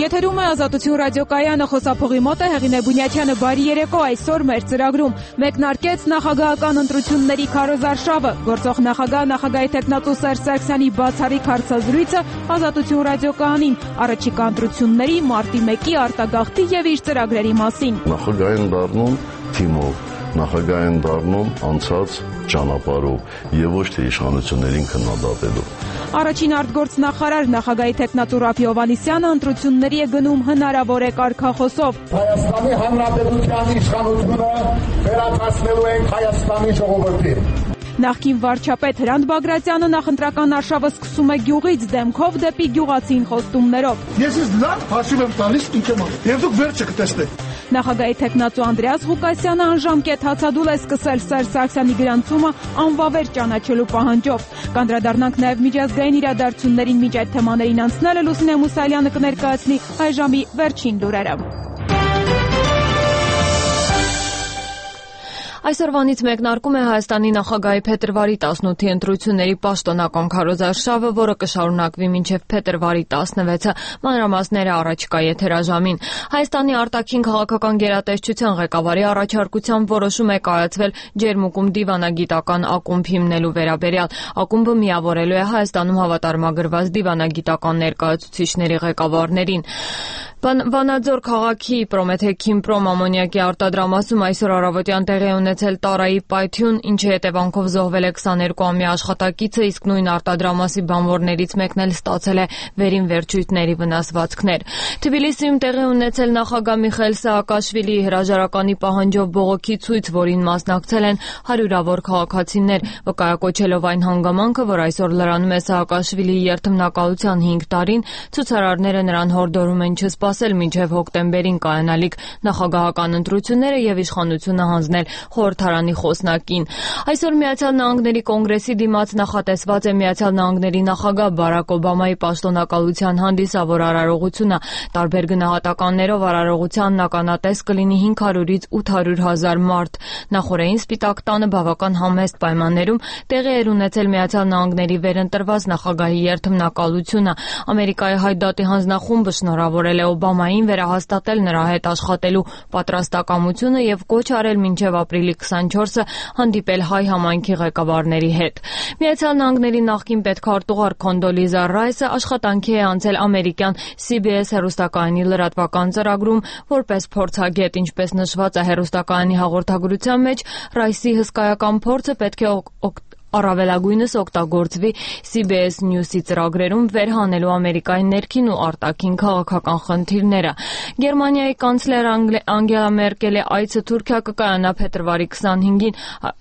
Եթերում է Ազատություն ռադիոկայանը, խոսափողի մոտ է Հեղինե Բունյաթյանը, բարի երեկո։ Այսօր մեր ծրագրում մեկնարկեց նախագահական ընտրությունների քարոզարշավը, գործող նախագահի թեկնածու Սերժ Սարգսյանի բացառիկ հարցազրույցը Ազատություն ռադիոկայանին, առաջիկա ընտրությունների մարտի 1-ի արտագաղթի եւ իր ծրագրերի մասին։ Նախագահային դառնում թիմով, նախագահային դառնում անցած ճանապարհով եւ ոչ թե իշխանություններին քննադատելով։ Առաջին արտգործնախարար նախագահի թեկնածու Ռաֆի Հովհաննիսյանը ընտրությունների է գնում հնարավոր է կարգախոսով։ Հայաստանի Հանրապետության իշխանությունը վերականգնելու ենք Հայաստանի ժողովրդին։ Նախկին վարչապետ Հրանտ Բագրատյանը նախընտրական արշավը սկսում է գյուղից, դեմքով դեպի գյուղացին խոստումներով։ Ես լավ հաշիվ եմ տալիս ինչ եմ անում, եւ դուք վերջը կտեսնեք։ Նախագահի թեկնածու Անդրեաս Ղուկասյանը անժամկետ հացադուլ է սկսել Սերժ Սարգսյանի գրանցումը անվավեր ճանաչելու պահանջով։ Կանդրադառնանք նաև միջազգային իրադարձություններին, միջ այդ թեմաներին անցնելը Լուսինե Մուսալյանը կներկայացնի հայ ժամի վերջին լուրերը։ Այսօրվանից մեկնարկում է Հայաստանի նախագահի փետրվարի 18-ի ընտրությունների պաշտոնական քարոզարշավը, որը կշարունակվի մինչև փետրվարի 16-ը, մանրամասները առաջիկա եթերաժամին։ Հայաստանի արտաքին քաղաքական գերատեսչության ղեկավարի առաջարկությամբ որոշում է կայացվել Ջերմուկում դիվանագիտական ակումբ հիմնելու վերաբերյալ։ Ակումբը միավորելու է Հայաստանում հավատարմագրված դիվանագիտական ներկայացուցիչների ղեկավարներին։ Վանաձոր քաղաքի Պրոմեթեքիմպրոմ ամոնիակի արտադրամասում այսօր առավոտյան տեղի ունեցել տարայի պայթյուն, ինչի հետևանքով զոհվել է 22-ամյա աշխատակիցը, իսկ նույն արտադրամասի բանվորներից մեկն էլ ստացել է վերին վերջույթների վնասվածքներ։ Թբիլիսիում տեղի ունեցել նախագահ Միխայիլ Սաակաշվիլիի հրաժարականի պահանջով բողոքի ցույց, որին մասնակցել են հարյուրավոր քաղաքացիներ, վկայակոչելով այն հանգամանքը, որ այսօր լրանում է Սաակաշվիլիի երթմնակալության 5 տարին, ցուցարարները նրան հորդորում են չսպասել մինչև հոկտեմբերին կայանալիք նախագահական ընտրությունները եւ իշխանությունը հանձնել խորհրդարանի խոսնակին։ Այսօր Միացյալ Նահանգների կոնգրեսի դիմաց նախատեսված է Միացյալ Նահանգների նախագահ Բարակ Օբամայի պաշտոնակալության հանդիսավոր արարողությունը։ Տարբեր գնահատականներով արարողությանն ականատես կլինի 500-ից 800 հազար մարդ։ Նախորդին Սպիտակ տանը բավական համեստ պայմաններում տեղի էր ունեցել Միացյալ Նահանգների վերընտրված նախագահի երթմնակալությունը։ Ամերիկայի Հայդատի հանձնախումբը շնորհավորել է Օբամային վերահաստատել նրա հետ աշխատելու պատրաստակամությունը եւ կոչ արել մինչեւ ապրիլի 24-ը հանդիպել հայ համայնքի ղեկավարների հետ։ Միացյալ Նահանգների նախկին պետքարտուղար Քոնդոլիզա Ռայսը աշխատանքի է անցել ամերիկյան CBS հեռուստակայանի լրատվական ծրագրում որպես փորձագետ, ինչպես նշված է հեռուստակայանի հաղորդագրության մեջ, Ռայսի հսկայական փորձը պետք է առավելագույնս օգտագործվի CBS News-ի ծրագրերում վերհանելու Ամերիկայի ներքին ու արտաքին քաղաքական խնդիրները։ Գերմանիայի կանցլեր Անգելա Մերկելի այցը Թուրքիա կկայանա փետրվարի 25-ին։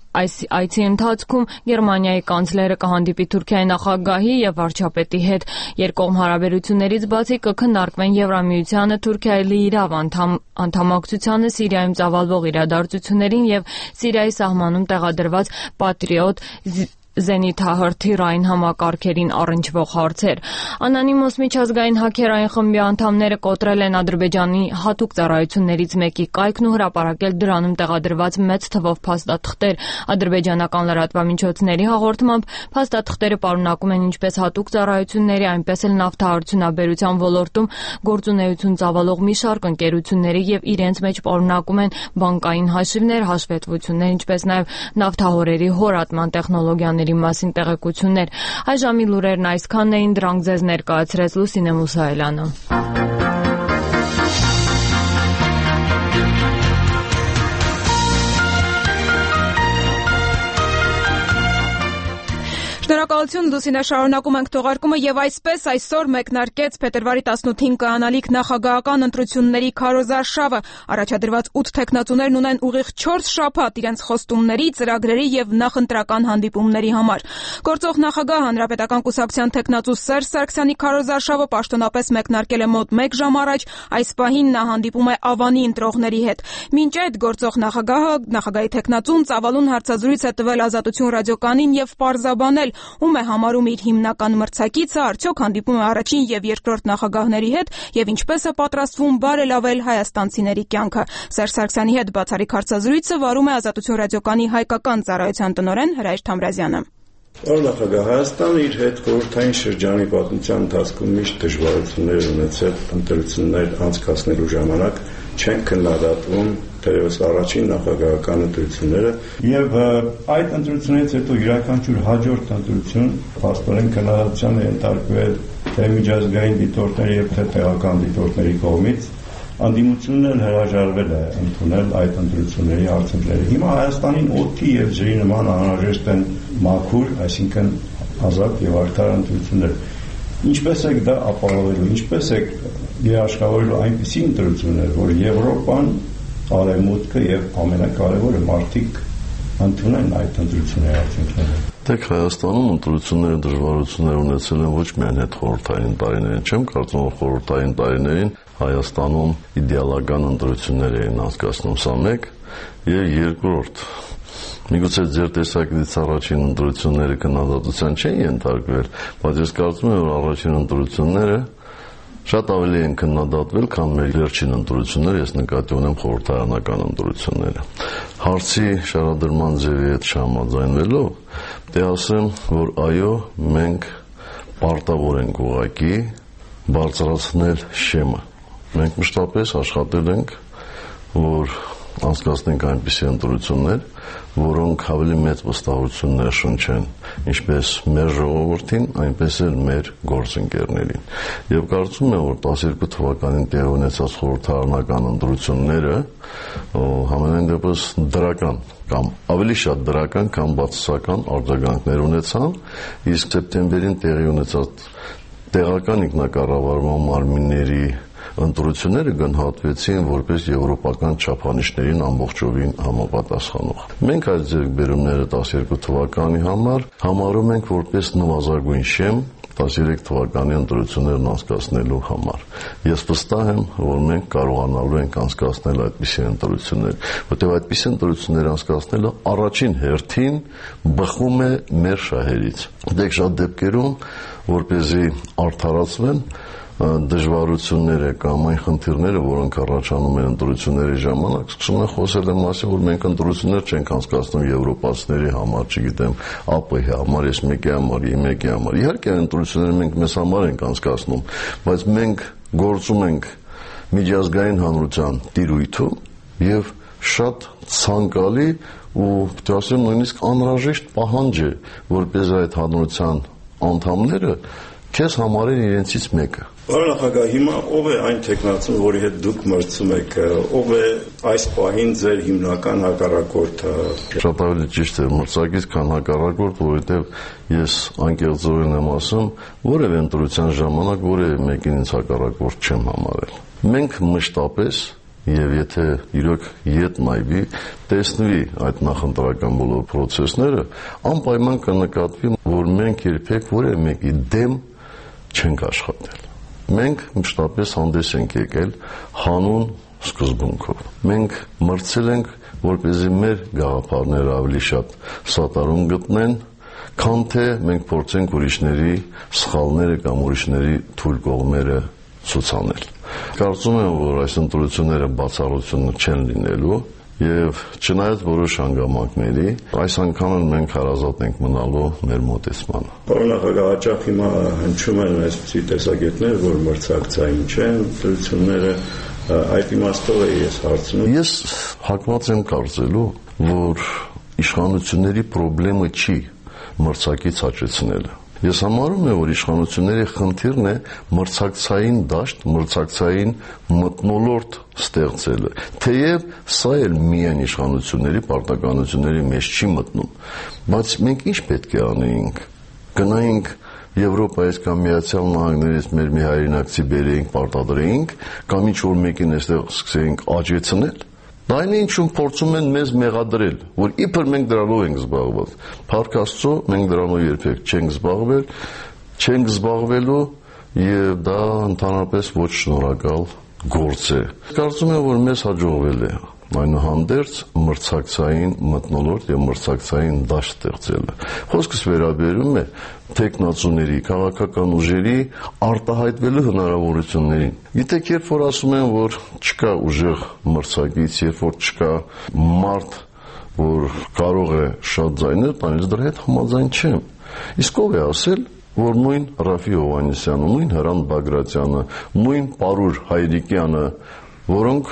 Այցի ընթացքում Գերմանիայի կանցլերը կհանդիպի Թուրքիայի նախագահի եւ վարչապետի հետ։ Երկկողմ հարաբերություններից բացի կքննարկվեն Եվրամիությանը Թուրքիայի լիիրավ անդամակցությանը, Սիրիայում ծավալվող իրադարձություններին եւ Սիրիայի սահմանում տեղադրված Պատրիոտ զենիթահրթիռային համակարգերին առնչվող հարցեր։ Անոնիմոս միջազգային հաքերային խմբի անդամները կոտրել են Ադրբեջանի հատուկ ծառայություններից մեկի կայքն ու հրապարակել դրանում տեղադրված մեծ թվով փաստաթղթեր։ Ադրբեջանական լրատվամիջոցների հաղորդմամբ փաստաթղթերը պարունակում են ինչպես հատուկ ծառայությունների, այնպես էլ նավթարդյունաբերության ոլորտում գործունեություն ծավալող մի շարք ընկերությունների եւ իրենց մեջ պարունակում են բանկային հաշիվներ, հաշվետվություններ, ինչպես նաեւ նավթահորերի հորատման տեխնոլոգիաների մասին տեղեկություններ։ Այժմի լուրերն այսքանն էին, դրանք ձեզ ներկայացրեց Լուսինե Մուսայելյանը։ Շնորհակալություն Լուսինե, շարունակում ենք թողարկումը եւ այսպես այսօր մեկնարկեց փետրվարի 18-ին կայանալիք նախագահական ընտրությունների քարոզարշավը։ Առաջադրված 8 թեկնածուներն ունեն ուղիղ 4 շաբաթ իրենց խոստումների, ծրագրերի եւ նախընտրական հանդիպումների համար։ Գործող նախագահ Հանրապետական կուսակցության թեկնածու Սերժ Սարգսյանի քարոզարշավը պաշտոնապես մեկնարկել է մոտ 1 ժամ առաջ։ Այս պահին նա հանդիպում է Ավանի ընտրողների հետ։ Մինչ այդ գործող նախագահի թեկնածուն ծավալուն հարցազրույց է տվել Ազատություն ռադիոկայանին եւ պարզաբանել, ում է համարում իր հիմնական մրցակիցը, արդյոք հանդիպում է առաջին եւ երկրորդ նախագահների հետ եւ ինչպես է պատրաստվում բարելավել հայաստանցիների կյանքը։ Սերժ Սարգսյանի հետ բացառիկ հարցազրույցը վարում է Ազատություն ռադիոկայանի հայկական ծառայության տնօրեն Հրայր Թամրազյանը։ Նախագահ, Հայաստանը իր հետ խորհրդային շրջանի պատմության ընթացքում միշտ դժվարություններ ունեցել ընտրություններ անցկացնելու ժամանակ, չեն քննադատվում թերևս առաջին նախագահական ընտրությունները եւ այդ ընտրությունից հետո յուրաքանչյուր հաջորդ ընտրություն փաստորեն քննադատության է ենթարկվել թե միջազգային դիտորդների եւ թե տեղական դիտորդների կողմից անդիմությունն հրաժարվել է ընդունել այդ ընտրությունների արդյունքները։ Հիմա Հայաստանին օդի եւ ջրի նման անհրաժեշտ են մաքուր, այսինքն ազատ եւ արդար ընտրություններ։ Ինչպես է դա ապահովելու, ինչպես է երաշխավորելու այնպիսի ընտրություններ, որ Եվրոպան, Արևմուտքը եւ ամենակարևորը մարդիկ ընդունեն այդ ընտրությունների արդյունքները։ Դեք Հայաստանում ընտրությունները դժվարություններ ունեցել են ոչ միայն հետ խորհրդային տարիներին, չեմ կարծում որ խորհրդային տարիներին Հայաստանում իդեալական ընտրություններ էին անցկացնում, սա մեկ, եւ երկրորդ միգուցե ձեր տեսակետից առաջին ընտրությունները քննադատության չեն ենթարկվել, բայց ես կարծում եմ որ առաջին ընտրությունները շատ ավելի են քննադատվել, քան մեր վերջին ընտրությունները, ես նկատի ունեմ խորհրդարանական ընտրությունները։ Հարցի շարադրման ձևի հետ չհամաձայնվելով, դե ասեմ, որ այո, մենք պարտավոր ենք ուղղակի բարձրացնել շեմը։ Մենք մշտապես աշխատել ենք, որ անցկացնենք այնպիսի ընտրություններ, որոնք ավելի մեծ վստահություններ շնչեն ինչպես մեր ժողովրդին, այնպես էլ մեր գործընկերներին։ Եվ կարծում եմ, որ 12 թվականին տեղի ունեցած խորհրդարանական ընտրությունները համենայն դեպս դրական կամ ավելի շատ դրական կամ բացասական արձագանքներ ունեցան, իսկ սեպտեմբերին տեղի ունեցած տեղական ինքնակառավարման մարմինների ընտրությունները գնահատվեցին որպես եվրոպական չափանիշներին ամբողջովին համապատասխանող։ Մենք այս ձեռքբերումները 12 թվականի համար համարում ենք որպես նվազագույն շեմ 13 թվականի ընտրություններն անցկացնելու համար։ Ես վստահ եմ, որ մենք կարողանալու ենք անցկացնել այդպիսի ընտրություններ, որտեղ այդպիսի ընտրություններ անցկացնելը առաջին հերթին բխում է մեր շահերից։ Դեք շատ դեպքերում, որպեսզի արդարացվեն դժվարությունները կամ այն խնդիրները, որոնք առաջանում են ընտրությունների ժամանակ, սկսում են խոսել այն մասին, որ մենք ընտրություններ չենք անցկացնում եվրոպացիների համար, չգիտեմ, ԱՊՀ-ի համար, S1-ի համար, I1-ի համար։ Իհարկե, ընտրությունները մենք մեզ համար ենք անցկացնում, բայց մենք գործում ենք միջազգային հանրության տիրույթում եւ շատ ցանկալի ու պետք է ասեմ նույնիսկ անհրաժեշտ պահանջ է, որպես այդ հանրության անդամները քեզ համարեն իրենցից մեկը։ Պարոն նախագահ, հիմա ով է այն տեխնացուն, որի հետ դուք մրցում եք, ով է այս պահին ձեր հիմնական հակառակորդը։ Շատ ավելի ճիշտ է մրցակից, քան հակառակորդ, որովհետև ես անկեղծորեն եմ ասում, որևէ ընտրության ժամանակ որևէ մեկին ինձ հակառակորդ չեմ համարել։ Մենք մշտապես Եվ եթե իրոք ետ նայվի, տեսնվի այդ նախընտրական բոլոր պրոցեսները, անպայման կնկատվի, որ մենք երբեք որևէ մեկի դեմ չենք աշխատել։ Մենք մշտապես հանդես ենք եկել հանուն սկզբունքով։ Մենք մրցել ենք, որպեսզի մեր գաղափարները ավելի շատ սատարում գտնեն, քան թե մենք փորձենք ուրիշների սխալները կամ ուրիշների թույլ կողմերը ցուցանել։ Կարծում եմ, որ այս ընտրությունները բացառությունը չեն լինելու եւ չնայած որոշ հանգամանքների, այս անգամ մենք հարազատ ենք մնալու մեր մոտեցմանը։ Պարոն նախագահ, հաճախ հիմա հնչում են այսպիսի տեսակետներ, որ մրցակցային չեն ընտրությունները, այդ իմաստով է ես հարցնում։ Ես հակված եմ կարծելու, որ իշխանությունների խնդիրը չի մրցակից հաճեցնելը։ Ես համարում եմ, որ իշխանությունների խնդիրն է մրցակցային դաշտ, մրցակցային մթնոլորտ ստեղծելը։ Թեև սա էլ միայն իշխանությունների պարտականությունների մեջ չի մտնում, բայց մենք ինչ պետք է անեինք։ Գնայինք Եվրոպայից կամ Միացյալ Նահանգներից մեր մի հայրենակցի բերեինք, պարտադրեինք, կամ ինչ-որ մեկին այստեղ սկսեինք աճեցնել։ Դա այն ինչում փորձում են մեզ մեղադրել, որ իբր մենք դրանով ենք զբաղված։ Փառք Աստծո, մենք դրանով երբեք չենք զբաղվելու եւ դա ընդհանրապես ոչ շնորհակալ գործ է։ Կարծում եմ, որ մեզ հաջողվել է այնուհանդերձ մրցակցային մթնոլորտ եւ մրցակցային դաշտ ստեղծելը։ Խոսքս վերաբերում է տեխնացուների, քաղաքական ուժերի արտահայտվելու հնարավորություններին։ Գիտեք, երբ որ ասում են, որ չկա ուժեղ մրցակից, երբ որ չկա մարդ, որ կարող է շատ ձայներ տանել, դրա հետ համաձայն չեմ։ Իսկ ով է ասել, որ նույն Ռաֆի Հովհաննիսյանը, նույն Հրանտ Բագրատյանը, նույն Պարուր Հայրիկյանը, որոնք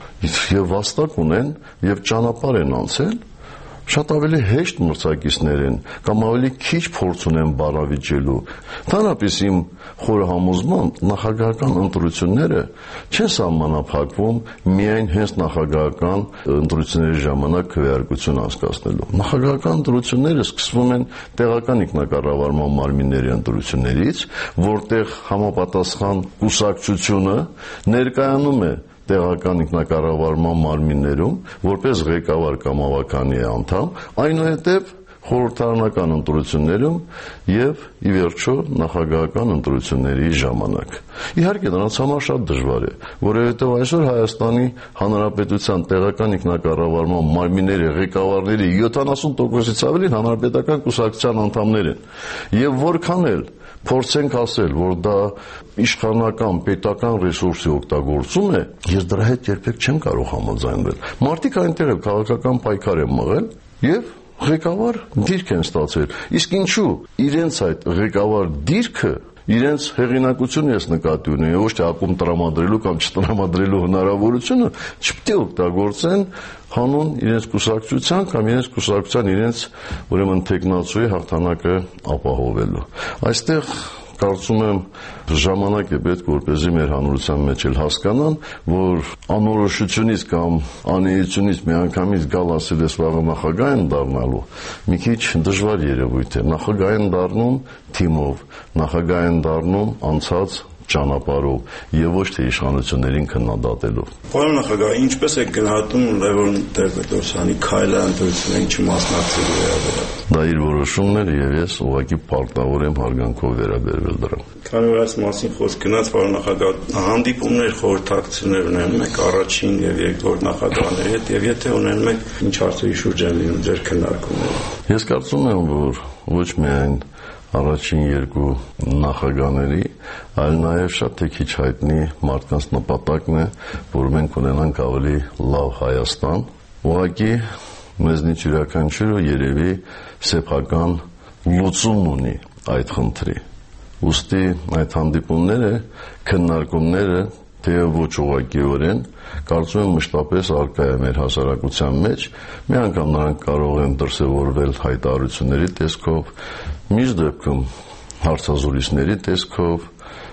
եւ վաստակ ունեն եւ ճանապարհ են անցել, շատ ավելի հեշտ մրցակիցներ են կամ ավելի քիչ փորձ ունեն բարավիճելու։ Ընդհանրապես իմ խորը համոզմամբ նախագահական ընտրությունները չեն սահմանափակվում միայն հենց նախագահական ընտրությունների ժամանակ քվեարկություն անցկացնելու։ Նախագահական ընտրությունները սկսվում են տեղական ինքնակառավարման մարմինների ընտրություններից, որտեղ համապատասխան կուսակցությունը ներկայանում է տեղական ինքնակառավարման մարմիններում որպես ղեկավար կամ ավականի անդամ, այնուհետև խորհրդարանական ընտրություններում եւ ի վերջո նախագահական ընտրությունների ժամանակ։ Իհարկե նրանց համար շատ դժվար է, որովհետեւ այսօր Հայաստանի Հանրապետության տեղական ինքնակառավարման մարմինների ղեկավարների 70%-ից ավելին հանրապետական կուսակցության անդամներ են։ Եվ որքան էլ փորձենք ասել, որ դա իշխանական պետական ռեսուրսի օգտագործում է, ես դրա հետ երբեք չեմ կարող համաձայնվել։ Մարդիկ այնտեղ էլ քաղաքական պայքար են մղել եւ ղեկավար դիրք են ստացել։ Իսկ ինչու իրենց այդ ղեկավար դիրքը իրենց հեղինակությունը ես նկատի ունեմ, ոչ թե ակումբ տրամադրելու կամ չտրամադրելու հնարավորությունը չպետք է օգտագործեն հանուն իրենց կուսակցության կամ իրենց կուսակցության իրենց ուրեմն տեխնացուի հաղթանակը ապահովելու։ Այստեղ կարծում եմ ժամանակ է պետք, որպեսզի մեր հանրության մեջ էլ հասկանան, որ անորոշությունից կամ անեյությունից միանգամից գալ ասել ես վաղը նախագահ են դառնալու, մի քիչ դժվար երևույթ է։ Նախագահ են դառնում թիմով, նախագահ են դառնում անցած ճանապարհով եւ ոչ թե իշխանություններին քննադատելով։ Պարոն նախագահ, ինչպես է գնահատում Լևոն Տեր-Պետրոսյանի քայլը ընտրություններին չմասնակցելու վերաբերյալ։ Դա իր որոշումն էր եւ ես ուղղակի պարտավոր եմ հարգանքով վերաբերվել դրան։ Քանի որ այս մասին խոսք գնաց, պարոն նախագահ, հանդիպումներ, խորհրդակցություններ ունենում եք առաջին եւ երկրորդ նախագահների հետ եւ եթե ունենում եք, ինչ հարցերի շուրջ են լինում ձեր քննարկումները։ Ես կարծում եմ, որ ոչ միայն առաջին երկու նախագահների, այլ նաև շատ թե քիչ հայտնի մարդկանց նպատակն է, որ մենք ունենանք ավելի լավ Հայաստան, ուղղակի մեզնից յուրաքանչյուրը երևի սեփական լուծումն ունի այդ խնդրի։ Ուստի այդ հանդիպումները, քննարկումները, թեև ոչ ուղղակիորեն, կարծում եմ մշտապես արկա է մեր հասարակության մեջ, մի անգամ նրանք կարող են դրսևորվել հայտարարությունների տեսքով, մյուս դեպքում հարցազրույցների տեսքով,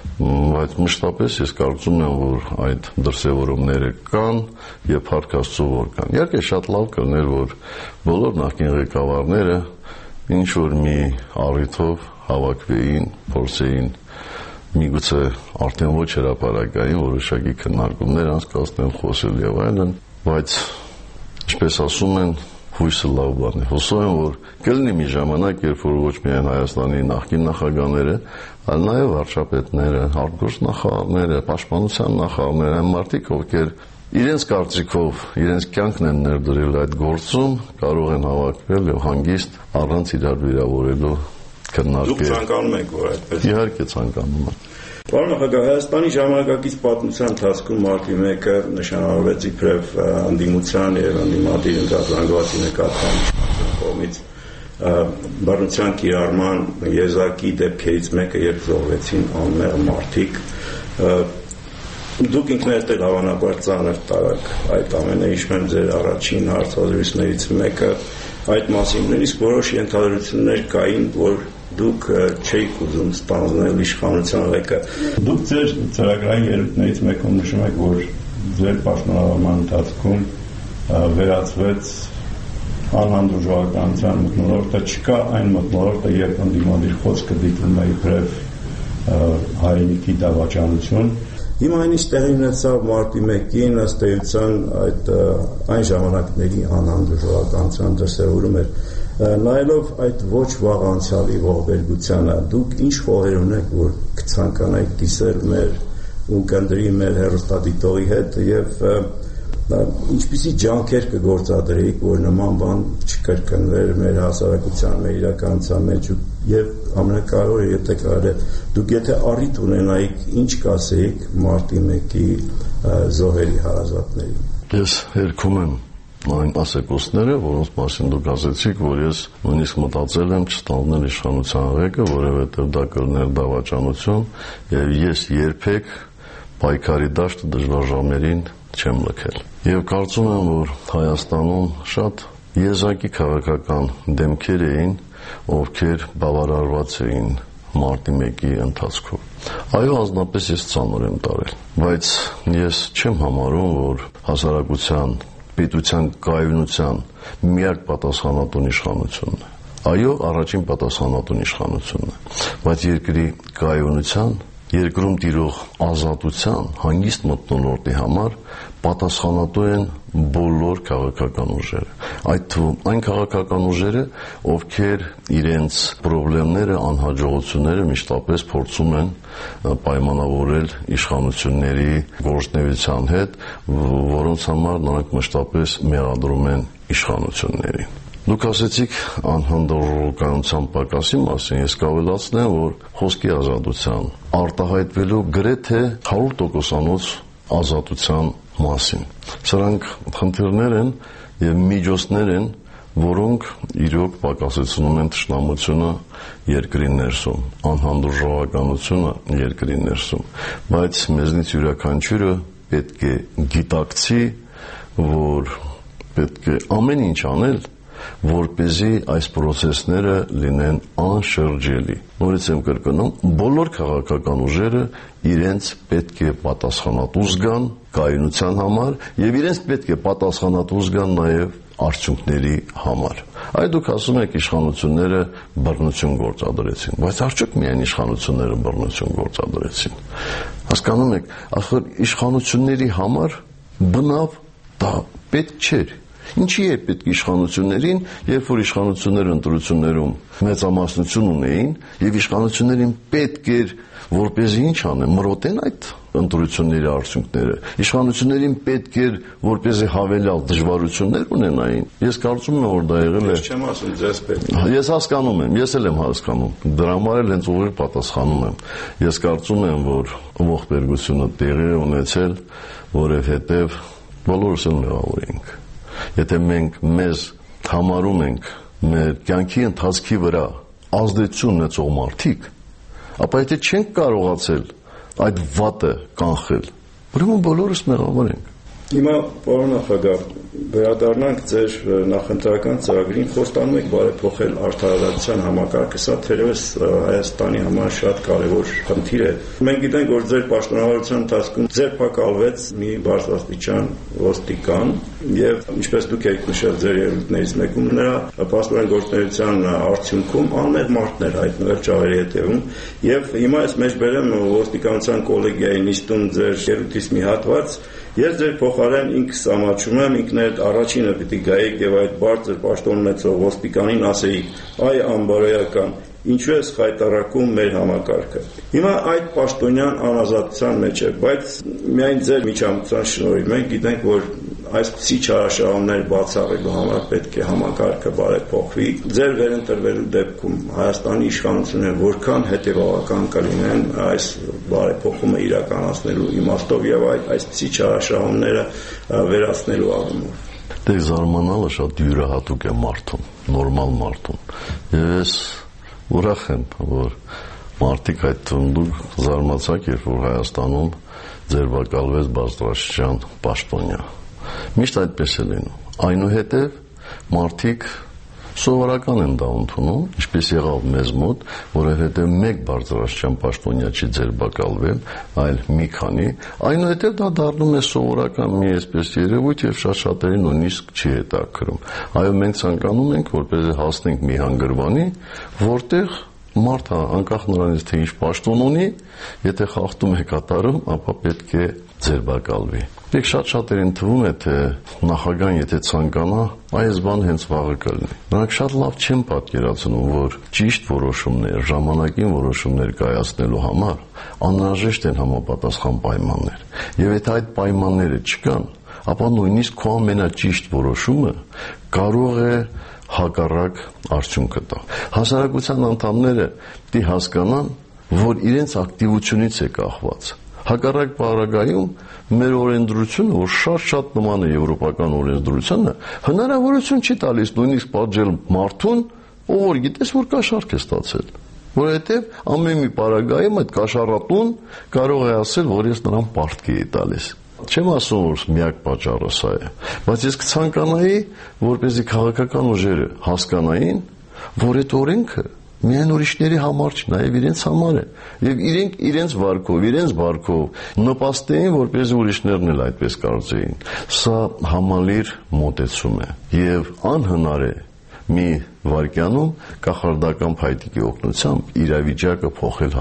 բայց մշտապես ես կարծում եմ, որ այդ դրսևորումները կան եւ փառք Աստծո որ կան։ Իհարկե շատ լավ կլներ, որ բոլոր նախկին ղեկավարները ինչ որ մի առիթով հավաքվեին, փորձեին միգուցե արդեն ոչ հրապարակային որոշակի քննարկումներ անցկացնեն, խոսել եւ այլն, բայց ինչպես ասում են, հույսը լավ բան է։ Հուսով եմ, որ կլինի մի ժամանակ, երբ որ ոչ միայն Հայաստանի նախկին նախագահները, այլ նաեւ վարչապետները, արտգործ նախարարները, պաշտպանության նախարարները, այն մարդիկ, ովքեր իրենց կարծիքով, իրենց կյանքն են ներդրել այդ գործում, կարող են հավաքվել եւ հանգիստ առանց իրար վիրավորելու քննարկել։ Դուք ցանկանում եք, որ այդպես։ Իհարկե ցանկանում եմ։ Պարոն նախագահ, Հայաստանի ժամանակակից պատմության ընթացքում մարտի 1-ը նշանավորվեց իբրև անդիմության եւ անդիմադիր ընտրազանգվածի նկատմամբ կողմից բռնության կիրառման եզակի դեպքերից մեկը, երբ զոհվեցին անմեղ մարդիկ։ Դուք ինքներդ էլ հավանաբար ծանր տարաք այդ ամենը, հիշում եմ ձեր առաջին հարցազրույցներից մեկը այդ մասին, նույնիսկ որոշ ենթադրություններ կային, որ դուք չէիք ուզում ստանձնել իշխանության ղեկը։ Դուք ձեր ծրագրային ելույթներից մեկում նշում եք, որ ձեր պաշտոնավարման ընթացքում վերացվեց անհանդուրժողականության մթնոլորտը, չկա այն մթնոլորտը, երբ անդիմադիր խոսքը դիտվում է իբրև հայրենիքի դավաճանություն։ Հիմա այնիշ տեղի ունեցավ մարտի 1-ին ըստ էության այն ժամանակների անհանդուրժողականության դրսևորում էր։ Նայելով այդ ոչ վաղ անցյալի ողբերգությանը, դուք ինչ խորհեր ունեք, որ կցանկանայիք կիսել մեր ունկնդրի, մեր հեռուստադիտողի հետ եւ ինչպիսի ջանքեր կգործադրեիք, որ նման բան չկրկնվեր մեր հասարակության, մեր իրականության մեջ եւ ամենակարևորը, եթե կարելի է, դուք եթե առիթ ունենայիք, ինչ կասեիք մարտի 1-ի զոհերի հարազատներին։ Ես հերքում եմ այն ասեկոսները, որոնց մասին դուք ասեցիք, որ ես նույնիսկ մտածել եմ չստանալ իշխանության ղեկը, որովհետև դա կլներ դավաճանություն, եւ ես երբեք պայքարի դաշտը դժվար ժամերին չեմ լքել։ Եվ կարծում եմ, որ Հայաստանում շատ եզակի քաղաքական դեմքեր էին, ովքեր բավարարված էին մարտի 1-ի ընթացքում։ Այո, անձնապես ես ծանր եմ տարել, բայց ես չեմ համարում, որ հասարակության, պետության կայունության միակ պատասխանատուն իշխանությունն է։ Այո, առաջին պատասխանատուն իշխանությունն է, բայց երկրի կայունության, երկրում տիրող ազատության, հանգիստ մթնոլորտի համար պատասխանատու են բոլոր քաղաքական ուժերը, այդ թվում այն քաղաքական ուժերը, ովքեր իրենց խնդիրները, անհաջողությունները միշտապես փորձում են պայմանավորել իշխանությունների գործունեության հետ, որոնց համար նրանք մշտապես մեղադրում են իշխանություններին։ Դուք ասեցիք անհանդուրժողականության պակասի մասին, ես կավելացնեմ, որ խոսքի ազատության արտահայտվելու գրեթե 100%-անոց ազատության մասին։ Սրանք խնդիրներ են եւ միջոցներ են, որոնք իրոք պակասեցնում են թշնամությունը երկրի ներսում, անհանդուրժողականությունը երկրի ներսում, բայց մեզնից յուրաքանչյուրը պետք է գիտակցի, որ պետք է ամեն ինչ անել, որպեսզի այս process-ները լինեն անշրջելի։ Նորից եմ կրկնում, բոլոր քաղաքական ուժերը իրենց պետք է պատասխանատու զգան կայունության համար եւ իրենց պետք է պատասխանատու զգան նաեւ արդյունքների համար։ Այդ դուք ասում եք իշխանությունները բռնություն գործադրեցին, բայց արդյոք միայն իշխանությունները բռնություն գործադրեցին։ Հասկանում եք, ախր իշխանությունների համար բնավ դա պետք չէր։ Ինչի է պետք իշխանություններին, երբ որ իշխանությունները ընտրություններում մեծամասնություն ունեին եւ իշխանություններին պետք էր որպեսզի ինչ անեն, մրոտեն այդ ընտրությունների արդյունքները։ Իշխանություններին պետք էր որպեսզի հավելյալ դժվարություններ ունենային։ Ես կարծում եմ, որ դա եղել է։ Ես չեմ ասում ձեզ պետք է։ Ես հասկանում եմ, ես էլ եմ հասկանում։ Դրա համար էլ հենց ուղիղ պատասխանում եմ։ Ես կարծում եմ, որ ողբերգությունը տեղի է ունեցել, որովհետեւ բոլորս էլ մեղավոր ենք։ Եթե մենք մեզ համարում ենք մեր կյանքի ընթացքի վրա ազդեցություն ունեցող մարդիկ, ապա եթե չենք կարողացել այդ վատը կանխել, ուրեմն բոլորս մեղավոր ենք։ Հիմա պարոն նախագահ, վերադառնանք ձեր նախընտրական ծրագրին, խոստանում եք բարեփոխել արդարադատության համակարգը, սա թերևս Հայաստանի համար շատ կարևոր խնդիր է։ Մենք գիտենք, որ ձեր պաշտոնավարության ընթացքում ձերբակալվեց մի բարձրաստիճան ոստիկան եւ ինչպես դուք եք նշել ձեր ելույթներից մեկում, նրա պաշտոնային գործունեության արդյունքում անմեղ մարդներ հայտնվել ճաղերի հետևում եւ հիմա ես մեջբերեմ ոստիկանության կոլեգիայի նիստում ձեր ելույթից մի հատված։ Ես ձեր փոխարեն ինքս ամաչում եմ, ինքներդ առաջինը պիտի գայիք եւ այդ բարձր պաշտոն ունեցող ոստիկանին ասեիք. «Այ անբարոյական, ինչու ես խայտառակում մեր համակարգը»։ Հիմա այդ պաշտոնյան անազատության մեջ է, բայց միայն ձեր միջամտության շնորհիվ մենք գիտենք, որ այսպիսի չարաշահումներ բացառելու համար պետք է համակարգը բարեփոխվի։ Ձեր վերընտրվելու դեպքում Հայաստանի իշխանությունները որքան հետևողական կլինեն այս բարեփոխումը իրականացնելու իմաստով եւ այսպիսի չարաշահումները վերացնելու առումով։ Դե զարմանալը շատ յուրահատուկ է մարդուն, նորմալ մարդուն։ Եվ ես ուրախ եմ, որ մարդիկ այդ թվում դուք զարմացաք, երբ որ Հայաստանում ձերբակալվեց բարձրաստիճան պաշտոնյա։ Միշտ այդպես է լինում։ Այնուհետև մարդիկ սովորական են դա ընդունում, ինչպես եղավ մեզ մոտ, որովհետև մեկ բարձրաստիճան պաշտոնյա չի ձերբակալվել, այլ մի քանի, այնուհետև դա դառնում է սովորական մի այսպես երևույթ եւ շատ-շատերին նույնիսկ չի հետաքրում։ Այո, մենք ցանկանում ենք, որպեսզի հասնենք մի հանգրվանի, որտեղ մարդը անկախ նրանից թե ինչ պաշտոն ունի, եթե խախտում է կատարում, ապա պետք է ձերբակալվի։ Եկ շատ-շատերին թվում է, թե նախագահան եթե ցանկանա, այս բանը հենց վաղը կլինի։ Նրանք շատ լավ չեն պատկերացնում, որ ճիշտ որոշումներ, ժամանակին որոշումներ կայացնելու համար անհրաժեշտ են համապատասխան պայմաններ։ Եվ եթե այդ պայմանները չկան, ապա նույնիսկ քո ամենաճիշտ որոշումը կարող է հակառակ արդյունքը տա։ Հասարակության անդամները պիտի հասկանան, որ իրենց ակտիվությունից է կախված Հակառակ պարագայում մեր օրենսդրությունը, որ շատ նման է եվրոպական օրենսդրությանը, հնարավորություն չի տալիս նույնիսկ պատժել մարդուն, ով որ գիտես, որ կաշառք է ստացել։ Որովհետև ամեն մի պարագայում այդ կաշառատուն կարող է ասել, որ ես նրան պարտքի էի տալիս։ Չեմ ասում, որ միակ պատճառը սա է, բայց ես կցանկանայի, որպեսզի քաղաքական ուժերը հասկանային, որ այդ օրենքը միայն ուրիշների համար չի, նաև իրենց համար է, եւ իրենք իրենց վարկով, իրենց բարքով նպաստեին, որպեսզի ուրիշներն էլ այդպես կարծեին։ Սա համալիր մոտեցում է եւ անհնար է մի վարկյանում կախարդական փայտիկի օգնությամբ իրավիճակը փոխել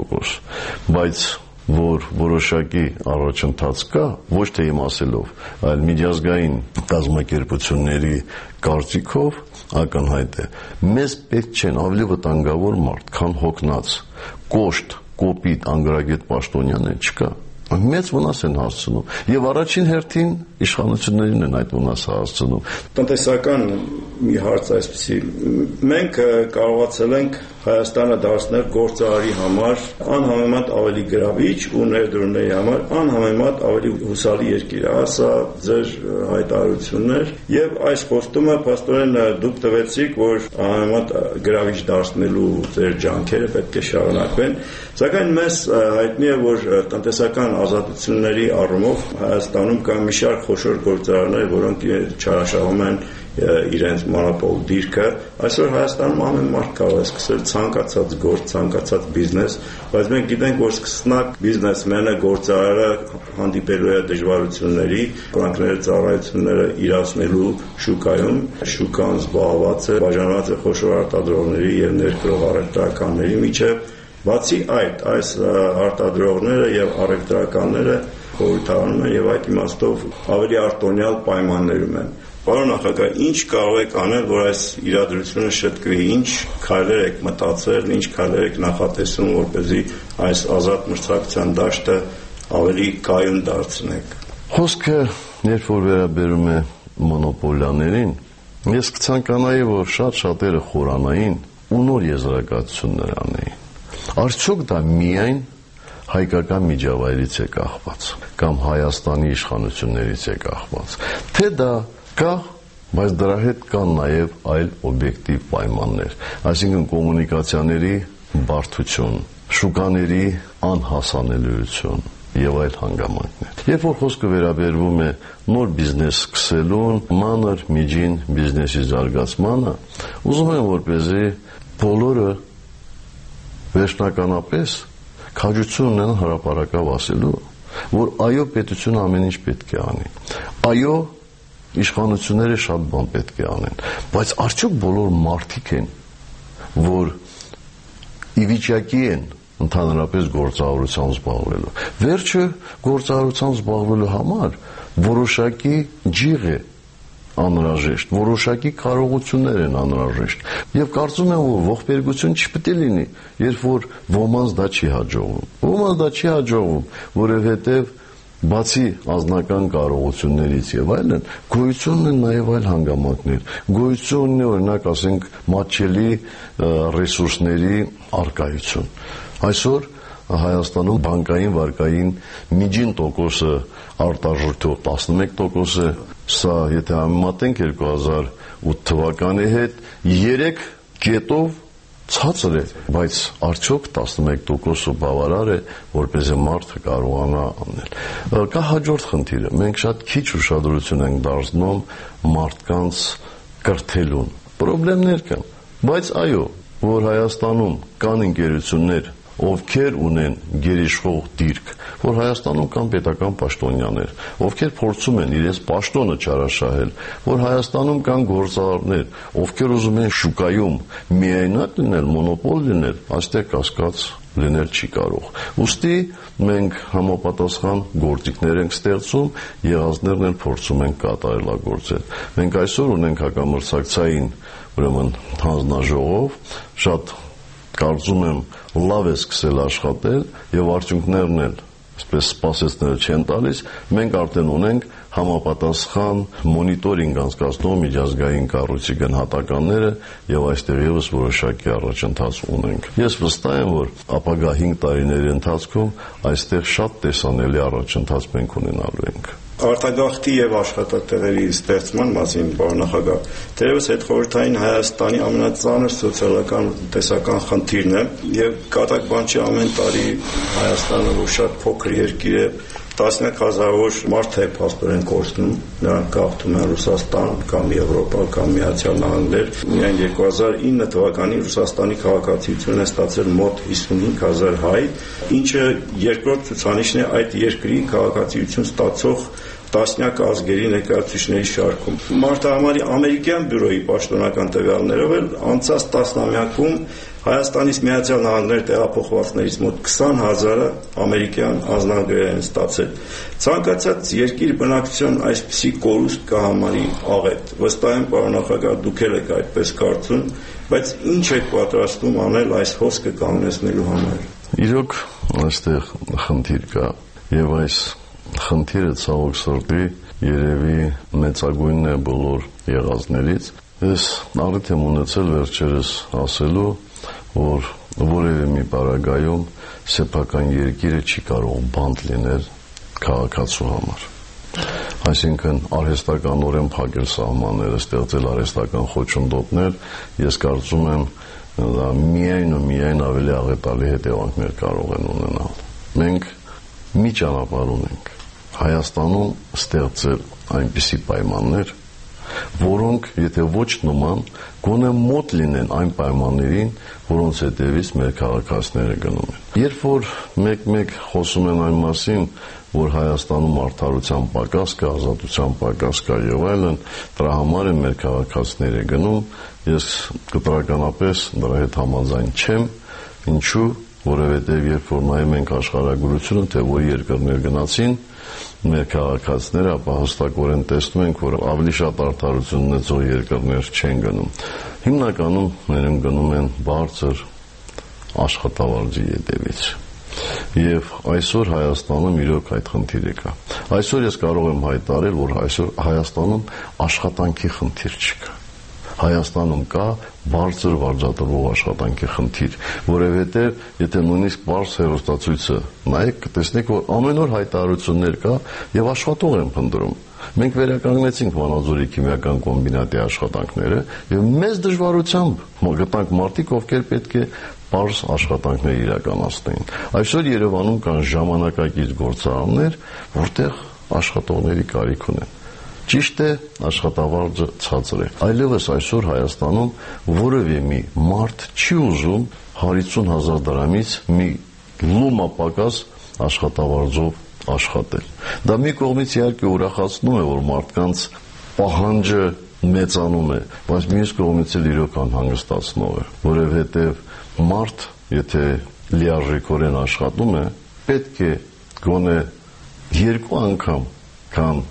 100%, բայց որ որոշակի առաջընթաց կա, ոչ թե իմ ասելով, այլ միջազգային կազմակերպությունների կարծիքով ակնհայտ է։ Մեզ պետք չեն ավելի վտանգավոր մարդ, քան հոգնած, կոշտ, կոպիտ, անգրագետ պաշտոնյաներ չկա։ Մեծ վնաս են հասցնում եւ առաջին հերթին իշխանություններին են այդ վնասը հասցնում։ Տնտեսական մի հարց այսպեսի, մենք կարողացել ենք Հայաստանը դարձնել գործարարի համար անհամեմատ ավելի գրավիչ ու ներդրումների համար անհամեմատ ավելի հուսալի երկիր, ասա ձեր հայտարարությունն էր եւ այս խոստումը փաստորեն դուք տվեցիք, որ անհամեմատ գրավիչ դարձնելու ձեր ջանքերը պետք է շարունակվեն, սակայն մեզ հայտնի է, որ տնտեսական ազատությունների առումով Հայաստանում կան մի շարք խոշոր գործարաններ, որոնք չարաշահում են իրենց մոնոպոլ դիրքը։ Այսօր Հայաստանում ամեն մարդ կարող է սկսել ցանկացած գործ, ցանկացած բիզնես, բայց մենք գիտենք, որ սկսնակ բիզնեսմենը, գործարարը հանդիպելու է դժվարությունների, ֆրանքները, ծառայությունները իրացնելու շուկայում, շուկան զբաղված է, բաժանված է խոշոր արտադրողների եւ ներկրող առևտրականների միջև։ Բացի այս արտադրողները եւ առևտրականները խորհրդանում են եւ այդ իմաստով ավելի արտոնյալ պայմաններում են։ Պարոն նախագահ, ինչ կարող եք անել, որ այս իրադրությունը շտկվի, ինչ քայլեր եք մտածել, ինչ քայլեր եք նախատեսում, որպեսզի այս ազատ մրցակցության դաշտը ավելի կայուն դարձնեք։ Խոսքը, երբ որ վերաբերում է մոնոպոլիաներին, ես կցանկանայի, որ շատերը խորանային ու նոր եզրակացություններ անեին։ Արդյոք դա միայն հայկական միջավայրից է կախված, կամ Հայաստանի իշխանություններից է կախված, թե դա կա, բայց դրա հետ կան նաև այլ օբյեկտիվ պայմաններ, այսինքն կոմունիկացիաների բարդություն, շուկաների անհասանելիություն եւ այլ հանգամանքներ։ Երբ որ խոսքը վերաբերվում է նոր բիզնես սկսելուն, մանր միջին բիզնեսի զարգացմանը, ուզում եմ որպեսզի բոլորը վերջնականապես քաջություն ունենան հրապարակավ ասելու, որ այո, պետությունը ամեն ինչ պետք է անի։ Այո, իշխանությունները շատ բան պետք է անեն, բայց արդյոք բոլոր մարդիկ են, որ ի վիճակի են ընդհանրապես գործարարությամբ զբաղվելու։ Վերջը գործարարությամբ զբաղվելու համար որոշակի ջիղ է անհրաժեշտ, որոշակի կարողություններ են անհրաժեշտ։ Եվ կարծում եմ, որ ողբերգություն չպետք է լինի, երբ որ ոմանց դա չի հաջողվում։ Ոմանց դա չի հաջողվում, որովհետև բացի անձնական կարողություններից եւ այլն, գոյություն են նաեւ այլ հանգամանքներ։ Գոյություն ունի, օրինակ, ասենք, մատչելի ռեսուրսների առկայություն։ Այսօր Հայաստանում բանկային վարկային միջին տոկոսը արտարժույթով 11% է, սա եթե համեմատենք 2008 թվականի հետ 3 կետով ցածր է, բայց արդյոք 11% բավարար է, որպեսզի մարդը կարողանա անել։ Կա հաջորդ խնդիրը, մենք շատ քիչ ուշադրություն ենք դարձնում մարդկանց կրթելուն։ Պրոբլեմներ կան, բայց այո, որ Հայաստանում կան ընկերություններ, ովքեր ունեն գերիշխող դիրք, որ Հայաստանում կան պետական պաշտոնյաներ, ովքեր փորձում են իրենց պաշտոնը չարաշահել, որ Հայաստանում կան գործարարներ, ովքեր ուզում են շուկայում միայնակ լինել, մոնոպոլ լինել, այստեղ կասկած լինել չի կարող։ Ուստի մենք համապատասխան գործիքներ ենք ստեղծում, եղածներն էլ փորձում ենք կատարելագործել։ Մենք այսօր ունենք հակամրցակցային, ուրեմն հանձնաժողով, շատ կարծում եմ լավ է սկսել աշխատել եւ արդյունքներն էլ այսպես սպասեցները չեն տալիս, մենք արդեն ունենք համապատասխան մոնիտորինգ անցկացնող միջազգային կառույցի գնահատականները եւ այստեղ եւս որոշակի առաջընթաց ունենք։ Ես վստահ եմ, որ ապագա 5 տարիների ընթացքում այստեղ շատ տեսանելի առաջընթաց մենք ունենալու ենք։ Արտագաղթի եւ աշխատատեղերի ստեղծման մասին, պարոն նախագահ, դերևս հետխորհրդային Հայաստանի ամենածանր սոցիալական ու տնտեսական խնդիրն է եւ կատակ բան չի ամեն տարի Հայաստանը, որ շատ փոքր երկիր է, տասնյակ հազարավոր մարդ է փաստորեն կորցնում, նրանք գաղթում են Ռուսաստան կամ Եվրոպա կամ Միացյալ Նահանգներ։ Միայն 2009 թվականին Ռուսաստանի քաղաքացիություն է ստացել մոտ 55,000 հայ, ինչը երկրորդ ցուցանիշն է այդ երկրի քաղաքացիություն ստացող տասնյակ ազգերի ներկայացուցիչների շարքում։ Մարդահամարի ամերիկյան բյուրոյի պաշտոնական տվյալներով էլ անցած տասնամյակում Հայաստանից Միացյալ Նահանգներ տեղափոխվածներից մոտ 20,000-ը ամերիկյան անձնագրեր են ստացել։ Ցանկացած երկիր բնակչության այսպիսի կորուստ կհամարի աղետ։ Վստահ եմ, պարոն նախագահ, դուք էլ եք այդպես կարծում, բայց ինչ եք պատրաստում անել այս հոսքը կանգնեցնելու համար։ Իրոք այստեղ խնդիր կա եւ այս խնդիրը ցավոք սրտի երևի մեծագույնն է բոլոր եղածներից։ Ես առիթ եմ ունեցել վերջերս ասելու, որ որևէ մի պարագայում սեփական երկիրը չի կարող բանտ լինել քաղաքացու համար։ Այսինքն արհեստականորեն փակել սահմանները, ստեղծել արհեստական խոչընդոտներ, ես կարծում եմ դա միայն ու միայն ավելի աղետալի հետևանքներ կարող են ունենալ։ Մենք մի ճանապարհ ունենք Հայաստանում ստեղծել այնպիսի պայմաններ, որոնք եթե ոչ նման, գոնե մոտ լինեն այն պայմաններին, որոնց հետևից մեր քաղաքացիները գնում են։ Երբ որ մեկ-մեկ խոսում են այն մասին, որ Հայաստանում արդարության պակաս կա, ազատության պակաս կա եւ այլն, դրա համար է մեր քաղաքացիները գնում, ես կտրականապես դրա հետ համաձայն չեմ, ինչու, որովհետեւ երբ որ նայում ենք աշխարհագրությունը, թե որ երկրներ գնացին, մեր քաղաքացիները, ապա հստակորեն տեսնում ենք, որ ավելի շատ արդարություն ունեցող երկրներ չեն գնում։ Հիմնականում նրանք գնում են բարձր աշխատավարձի ետևից։ Եվ այսօր Հայաստանում իրոք այդ խնդիրը կա։ Այսօր ես կարող եմ հայտարարել, որ այսօր Հայաստանում աշխատանքի խնդիր չկա։ Հայաստանում կա բարձր վարձատրվող աշխատանքի խնդիր, որովհետև եթե նույնիսկ բարձ հեռուստացույցը նայեք, կտեսնեք, որ ամեն օր հայտարարություններ կա եւ աշխատող են փնտրում։ Մենք վերականգնեցինք Վանաձորի քիմիական կոմբինատի աշխատանքները եւ մեծ դժվարությամբ գտանք մարդիկ, ովքեր պետք է բարձ աշխատանքներ իրականացնեին։ Այսօր Երևանում կան ժամանակակից գործարաններ, որտեղ աշխատողների կարիք ունեն։ Ճիշտ է, աշխատավարձը ցածր է։ Այլևս այսօր Հայաստանում որևէ մի մարդ չի ուզում 50,000 դրամից մի լումապակաս աշխատավարձով աշխատել։ Դա մի կողմից իհարկե ուրախացնում է, որ մարդկանց պահանջը մեծանում է, բայց մյուս կողմից էլ իրոք անհանգստացնող է, որովհետև մարդ, եթե լիարժեքորեն աշխատում է, պետք է գոնե 2 անգամ, քան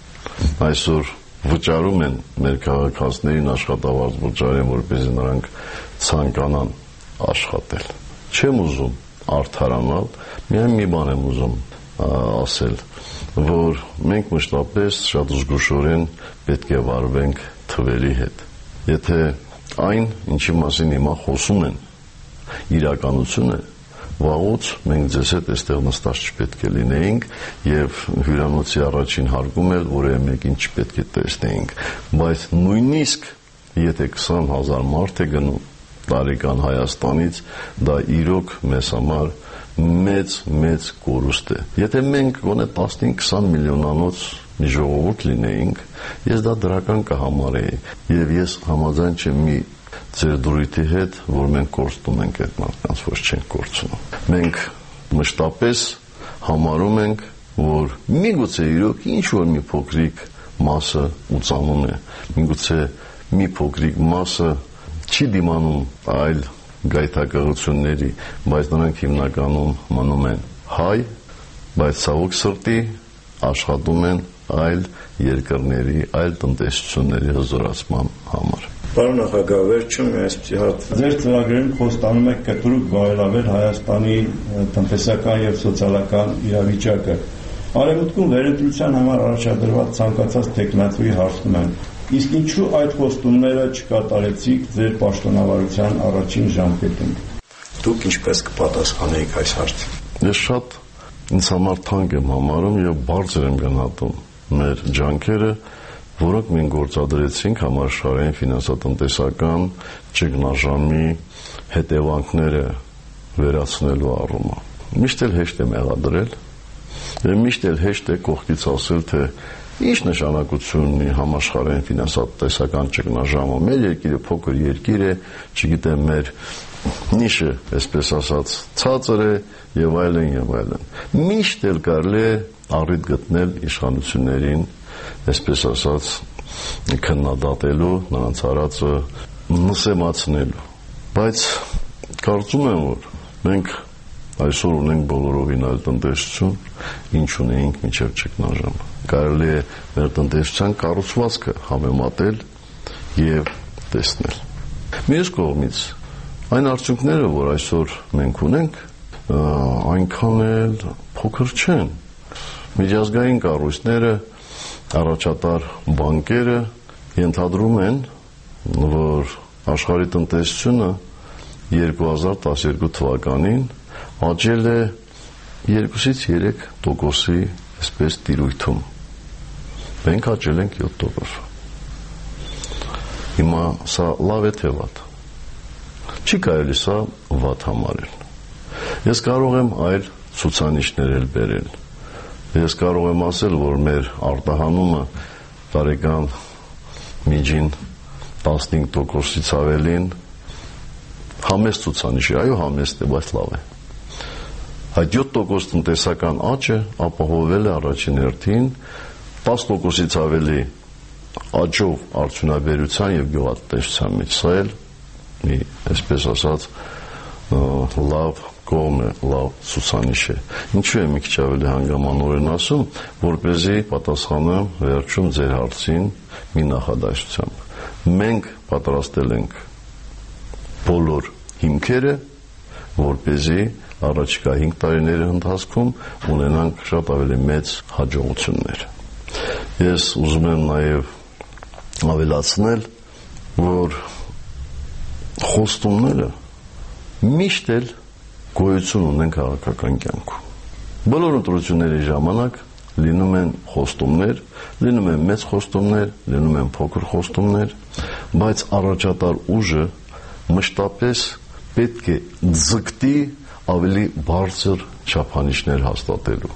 այսօր վճարում են մեր քաղաքացիներին աշխատավարձ վճարեն, որպեսզի նրանք ցանկանան աշխատել։ Չեմ ուզում արդարանալ, միայն մի բան եմ ուզում ասել, որ մենք մշտապես շատ զգուշորեն պետք է վարվենք թվերի հետ։ Եթե այն, ինչի մասին հիմա խոսում են, իրականություն է, վաղուց մենք ձեզ հետ այստեղ նստած չպետք է լինեինք եւ հյուրանոցի առաջին հարկում էլ որևէ մեկին չպետք է տեսնեինք, բայց նույնիսկ եթե 20,000 մարդ է գնում տարեկան Հայաստանից, դա իրոք մեզ համար մեծ կորուստ է։ Եթե մենք գոնե 15-20 միլիոնանոց մի ժողովուրդ լինեինք, ես դա դրական կհամարեի եւ ես համաձայն չեմ մի ձեր դրույթի հետ, որ մենք կորցնում ենք այդ մարդկանց, ոչ չենք կորցնում։ Մենք մշտապես համարում ենք, որ միգուցե իրոք ինչ-որ մի փոքրիկ մասը ուցանում է, միգուցե մի փոքրիկ մասը չի դիմանում այլ գայթակղությունների, բայց նրանք հիմնականում մնում են հայ, բայց ցավոք սրտի աշխատում են այլ երկրների, այլ տնտեսությունների հզորացման համար։ Պարոն նախագահ, վերջում այսպիսի հատ ձեր ծրագրերում խոստանում եք կտրուկ բարելավել Հայաստանի տնտեսական եւ սոցիալական իրավիճակը։ Արևմուտքում վերընտրության համար առաջադրված ցանկացած տեխնատվի հարցնում են. իսկ ինչու այդ խոստումները չկատարեցիք ձեր պաշտոնավարության առաջին ժամկետում։ Դուք ինչպես կպատասխանեիք այս հարցին։ Ես շատ ինձ համար թանկ եմ համարում եւ բարձր եմ գնահատում մեր ջանքերը, որոնք մենք գործադրեցինք համաշխարհային ֆինանսատնտեսական ճգնաժամի հետևանքները վերացնելու առումով։ Միշտ էլ հեշտ է մեղադրել, եւ միշտ էլ հեշտ է կողքից ասել, թե ինչ նշանակություն ունի համաշխարհային ֆինանսատնտեսական ճգնաժամը։ Մեր երկիրը փոքր երկիր է, չգիտեմ, մեր նիշը, այսպես ասած, ցածր է եւ այլն եւ այլն։ Միշտ էլ կարելի է առիթ գտնել իշխանություններին, այսպես ասած, քննադատելու, նրանց արածը նսեմացնելու։ Բայց կարծում եմ, որ մենք այսօր ունենք բոլորովին այլ տնտեսություն, ինչ ունեինք մինչև ճգնաժամը։ Կարելի է մեր տնտեսության կառուցվածքը համեմատել եւ տեսնել։ Մյուս կողմից, այն արդյունքները, որ այսօր մենք ունենք, այնքան էլ փոքր չեն։ Միջազգային կառույցները, առաջատար բանկերը ենթադրում են, որ աշխարհի տնտեսությունը 2012 թվականին աճել է 2-ից 3%-ի այսպես տիրույթում։ Մենք աճել ենք 7%։ Հիմա սա լավ է թե վատ։ Չի կարելի սա վատ համարել։ Ես կարող եմ այլ ցուցանիշներ էլ բերել։ Ես կարող եմ ասել, որ մեր արտահանումը տարեկան միջին 15%-ից ավելին համեստ ցուցանիշ է, այո, համեստ է, բայց լավ է։ Այդ 7% տնտեսական աճը ապահովել է առաջին հերթին 10%-ից ավելի աճով արդյունաբերության եւ գյուղատնտեսության մեջ։ Սա էլ մի, այսպես ասած, լավ կողմ է, լավ ցուցանիշ է։ Ինչու եմ մի քիչ ավելի հանգամանորեն ասում, որպեսզի պատասխանեմ վերջում ձեր հարցին մի նախադասությամբ։ Մենք պատրաստել ենք բոլոր հիմքերը, որպեսզի առաջիկա 5 տարիների ընթացքում ունենանք շատ ավելի մեծ հաջողություններ։ Ես ուզում եմ նաև ավելացնել, որ խոստումները միշտ էլ գոյություն ունեն քաղաքական կյանքում։ Բոլոր ընտրությունների ժամանակ լինում են խոստումներ, լինում են մեծ խոստումներ, լինում են փոքր խոստումներ, բայց առաջատար ուժը մշտապես պետք է ձգտի ավելի բարձր չափանիշներ հաստատելու։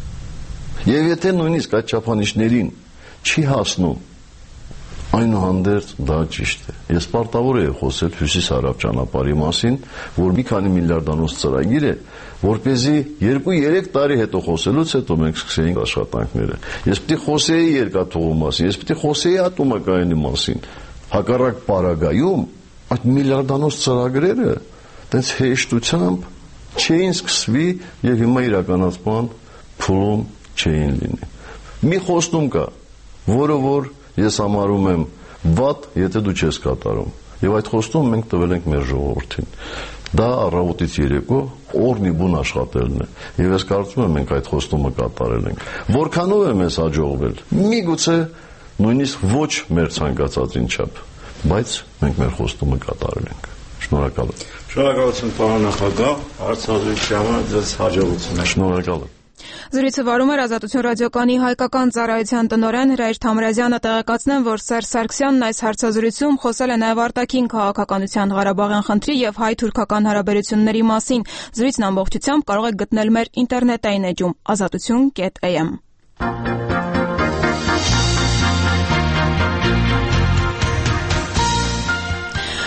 Եվ եթե նույնիսկ այդ չափանիշներին չի հասնում, այնուհանդերձ դա ճիշտ է։ Ես պարտավոր եմ խոսել հյուսիս-հարավ ճանապարհի մասին, որ մի քանի միլիարդանոց ծրագիր է, որպեսզի 2-3 տարի հետո խոսելուց հետո մենք սկսեինք աշխատանքները։ Ես պետք է խոսեի երկաթուղու մասին, ես պետք է խոսեի ատոմակայանի մասին։ Հակառակ պարագայում այդ միլիարդանոց ծրագրերը տենց հեշտությամբ չէին սկսվի եւ հիմա իրականացման փուլում չէին լինի։ Մի խոստում կա, որը որ ես համարում եմ վատ, եթե դու չես կատարում։ Եվ այդ խոստումը մենք տվել ենք մեր ժողովրդին։ Դա առավոտից երեկո օրնի բուն աշխատելն է։ Եվ ես կարծում եմ մենք այդ խոստումը կատարել ենք։ Որքանով է մեզ հաջողվել։ Միգուցե նույնիսկ ոչ մեր ցանկացածին չափ, բայց մենք մեր խոստումը կատարել ենք։ Շնորհակալ եմ։ Շնորհակալություն, պարոն նախագահ, հարցազրույցի ձեզ հաջողություն։ Շնորհակալ եմ։ Զրույցը վարում էր Ազատություն ռադիոկայանի հայկական ծառայության տնօրեն Հրայր Թամրազյանը։ Տեղեկացնեմ, որ Սերժ Սարգսյանն այս հարցազրույցում խոսել է նաև արտաքին քաղաքականության, Ղարաբաղյան խնդրի եւ հայ-թուրքական հարաբերությունների մասին։ Զրույցն ամբողջությամբ կարող եք գտնել մեր ինտերնետային էջում azatutun.am։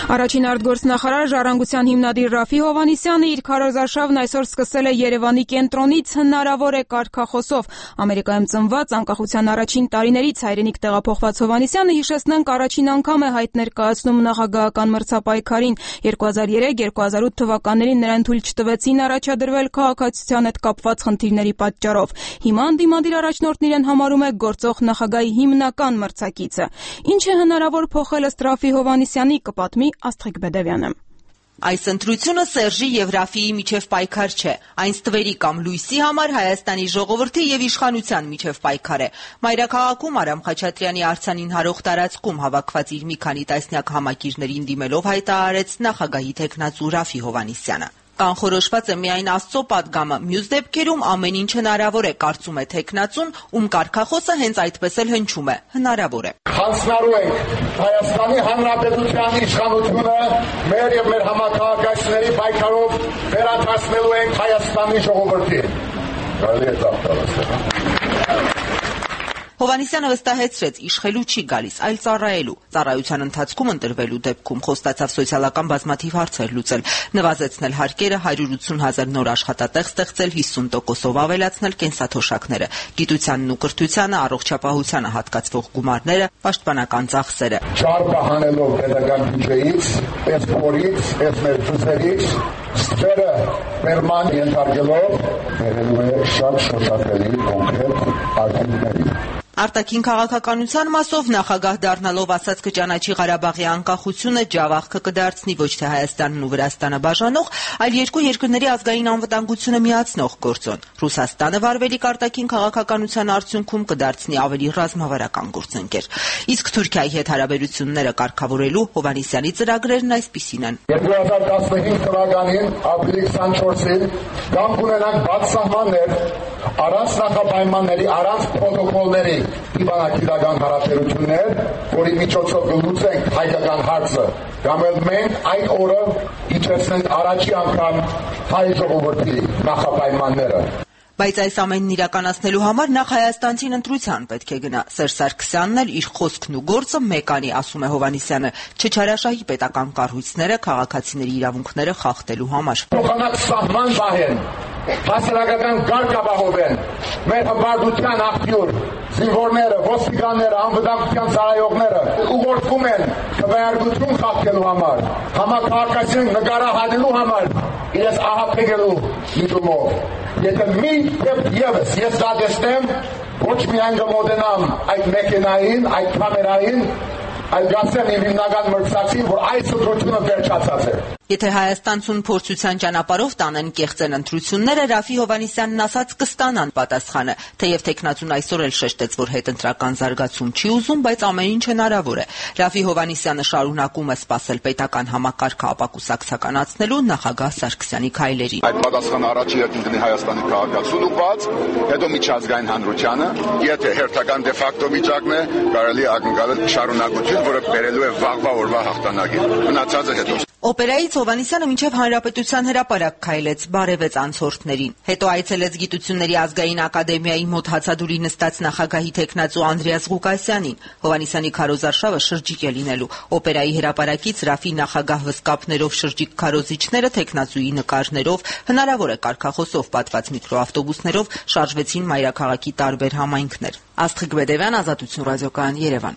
Առաջին արտգործնախարար Ժառանգության հիմնադիր Ռաֆի Հովհաննիսյանը իր քարոզարշավն այսօր սկսել է Երևանի կենտրոնից հնարավոր է կարգախոսով։ Ամերիկայում ծնված անկախության առաջին տարիներից հայրենիք տեղափոխված Հովհաննիսյանը հիշեցնենք առաջին անգամ է հայտ ներկայացնում նախագահական մրցապայքարին 2003-2008 թվականներին նրան թույլ չտվեցին առաջադրվել քաղաքացիության հետ կապված խնդիրների պատճառով։ Հիմա ընդդիմադիր առաջնորդն իրեն համարում է գործող նախագահի հիմնական մրցակիցը։ Ինչ է հնարավոր փոխել ըստ Ռաֆի Հովհաննիսյանի, կպատմի Աստղիկ Բեդևյանը։ Այս ընտրությունը Սերժի եւ Ռաֆիի միջև պայքար չէ։ Այն ստվերի կամ լույսի համար Հայաստանի ժողովրդի եւ իշխանության միջև պայքար է։ Մայրաքաղաքում Արամ Խաչատրյանի արձանին հարող տարածքում հավաքված իր մի քանի տասնյակ համակիրներին դիմելով հայտարարեց նախագահի թեկնածու Ռաֆի Հովհաննիսյանը։ Կանխորոշված է միայն Աստծո պատգամը, մյուս դեպքերում ամեն ինչ հնարավոր է, կարծում է թեկնածուն, ում կարգախոսը հենց այդպես էլ հնչում է, հնարավոր է։ Հանձնարարու ենք Հայաստանի Հանրապետության իշխանությունը մեր եւ մեր համակարգիչների պայքարով վերադարձնելու ենք Հայաստանի ժողովրդին։ Կարելի է տաղտալստել։ Հովհաննիսյանը վստահեցրեց, իշխելու չի գալիս, այլ ծառայելու։ Ծառայության ընթացքում ընտրվելու դեպքում խոստացավ սոցիալական բազմաթիվ հարցեր լուծել, նվազեցնել հարկերը, 180,000 նոր աշխատատեղ ստեղծել, 50%-ով ավելացնել կենսաթոշակները, գիտությանն ու կրթությանը, առողջապահությանը հատկացվող գումարները, պաշտպանական ծախսերը։ Ճարպը հանելով պետական բյուջեից, այս փորից, այս մեր ծուսերից, ստվերը պերման ենթարկելով, ներելու է շատ շոշափելի կոնկրետ արդյունքների։ Արտաքին քաղաքականության մասով նախագահ դառնալով ասած կճանաչի Ղարաբաղի անկախությունը, ջավախքը կդարձնի ոչ թե Հայաստանն ու Վրաստանը բաժանող, այլ երկու երկրների ազգային անվտանգությունը միացնող գործոն։ Ռուսաստանը վարվելիք արտաքին քաղաքականության արդյունքում կդարձնի ավելի ռազմավարական գործընկեր։ Իսկ Թուրքիայի հետ հարաբերությունները կարգավորելու Հովհաննիսյանի ծրագրերն այսպիսին են։ 2015 թվականին ապրիլի 24-ին կամ կունենանք բաց սահմաններ, առանց նախապայմանների, առանց պրոտոկոլների դիվանագիտական հարաբերություններ, որի միջոցով կլուծենք հայկական հարցը, կամ էլ մենք այդ օրը իջեցնենք առաջի անգամ հայ ժողովրդի նախապայմանները։ Բայց այս ամենն իրականացնելու համար նախ հայաստանցին ընտրության պետք է գնա։ Սերժ Սարգսյանն էլ իր խոսքն ու գործը մեկ անի, ասում է Հովհաննիսյանը, չչարաշահի պետական կառույցները քաղաքացիների իրավունքները խախտելու համար։ Փոխանակ սահման բահեն, հասարակական կարգ ապահովեն, մեր հպարտության աղբյուր, զինվորները, ոստիկանները, անվտանգության ծառայողները ուղղորդվում են քվեարկություն խախտելու համար, համակարգացին նկարահանելու համար, իրենց ահաբեկելու միտումով։ Եթե մի դեպք ևս ես դատեսնեմ, ոչ միայն կմոտենամ այդ մեքենային, այդ կամերային, այլ գասեմ իմ հիմնական մրցակցին, որ այս ընտրությունը վերջացած է։ Եթե հայաստանցուն փորձության ճանապարհով տանեն կեղծեն ընտրությունները, Ռաֆի Հովհաննիսյանն ասաց կստանան պատասխանը, թեև թեկնածուն այսօր էլ շեշտեց, որ հետընտրական զարգացում չի ուզում, բայց ամեն ինչ հնարավոր է։ Ռաֆի Հովհաննիսյանը շարունակում է սպասել պետական համակարգը ապակուսակցականացնելու նախագահ Սարգսյանի քայլերին։ Այդ պատասխանը առաջի հերթին կլինի Հայաստանի քաղաքացուն ուղղված, հետո միջազգային հանրությանը, եթե հերթական դե ֆակտո վիճակն է, կարելի է ակնկալել շարունակություն, որը բերելու է վաղվա օրվա հաղթանակին։ Մնացածը հետո։ Օպերայից Հովհաննիսյանը մինչև Հանրապետության հրապարակ քայլեց, բարևեց անցորդներին։ Հետո այցելեց Գիտությունների ազգային ակադեմիայի մոտ հացադուլի նստած նախագահի թեկնածու Անդրեաս Ղուկասյանին։ Հովհաննիսյանի քարոզարշավը շրջիկ է լինելու։ Օպերայի հրապարակից Ռաֆի նախագահ վսկապներով շրջիկ քարոզիչները թեկնածուի նկարներով, հնարավոր է կարգախոսով պատված միկրոավտոբուսներով շարժվեցին մայրաքաղաքի տարբեր համայնքներ։ Աստղիկ Բեդևյան, Ազատություն ռադիոկայան, Երևան։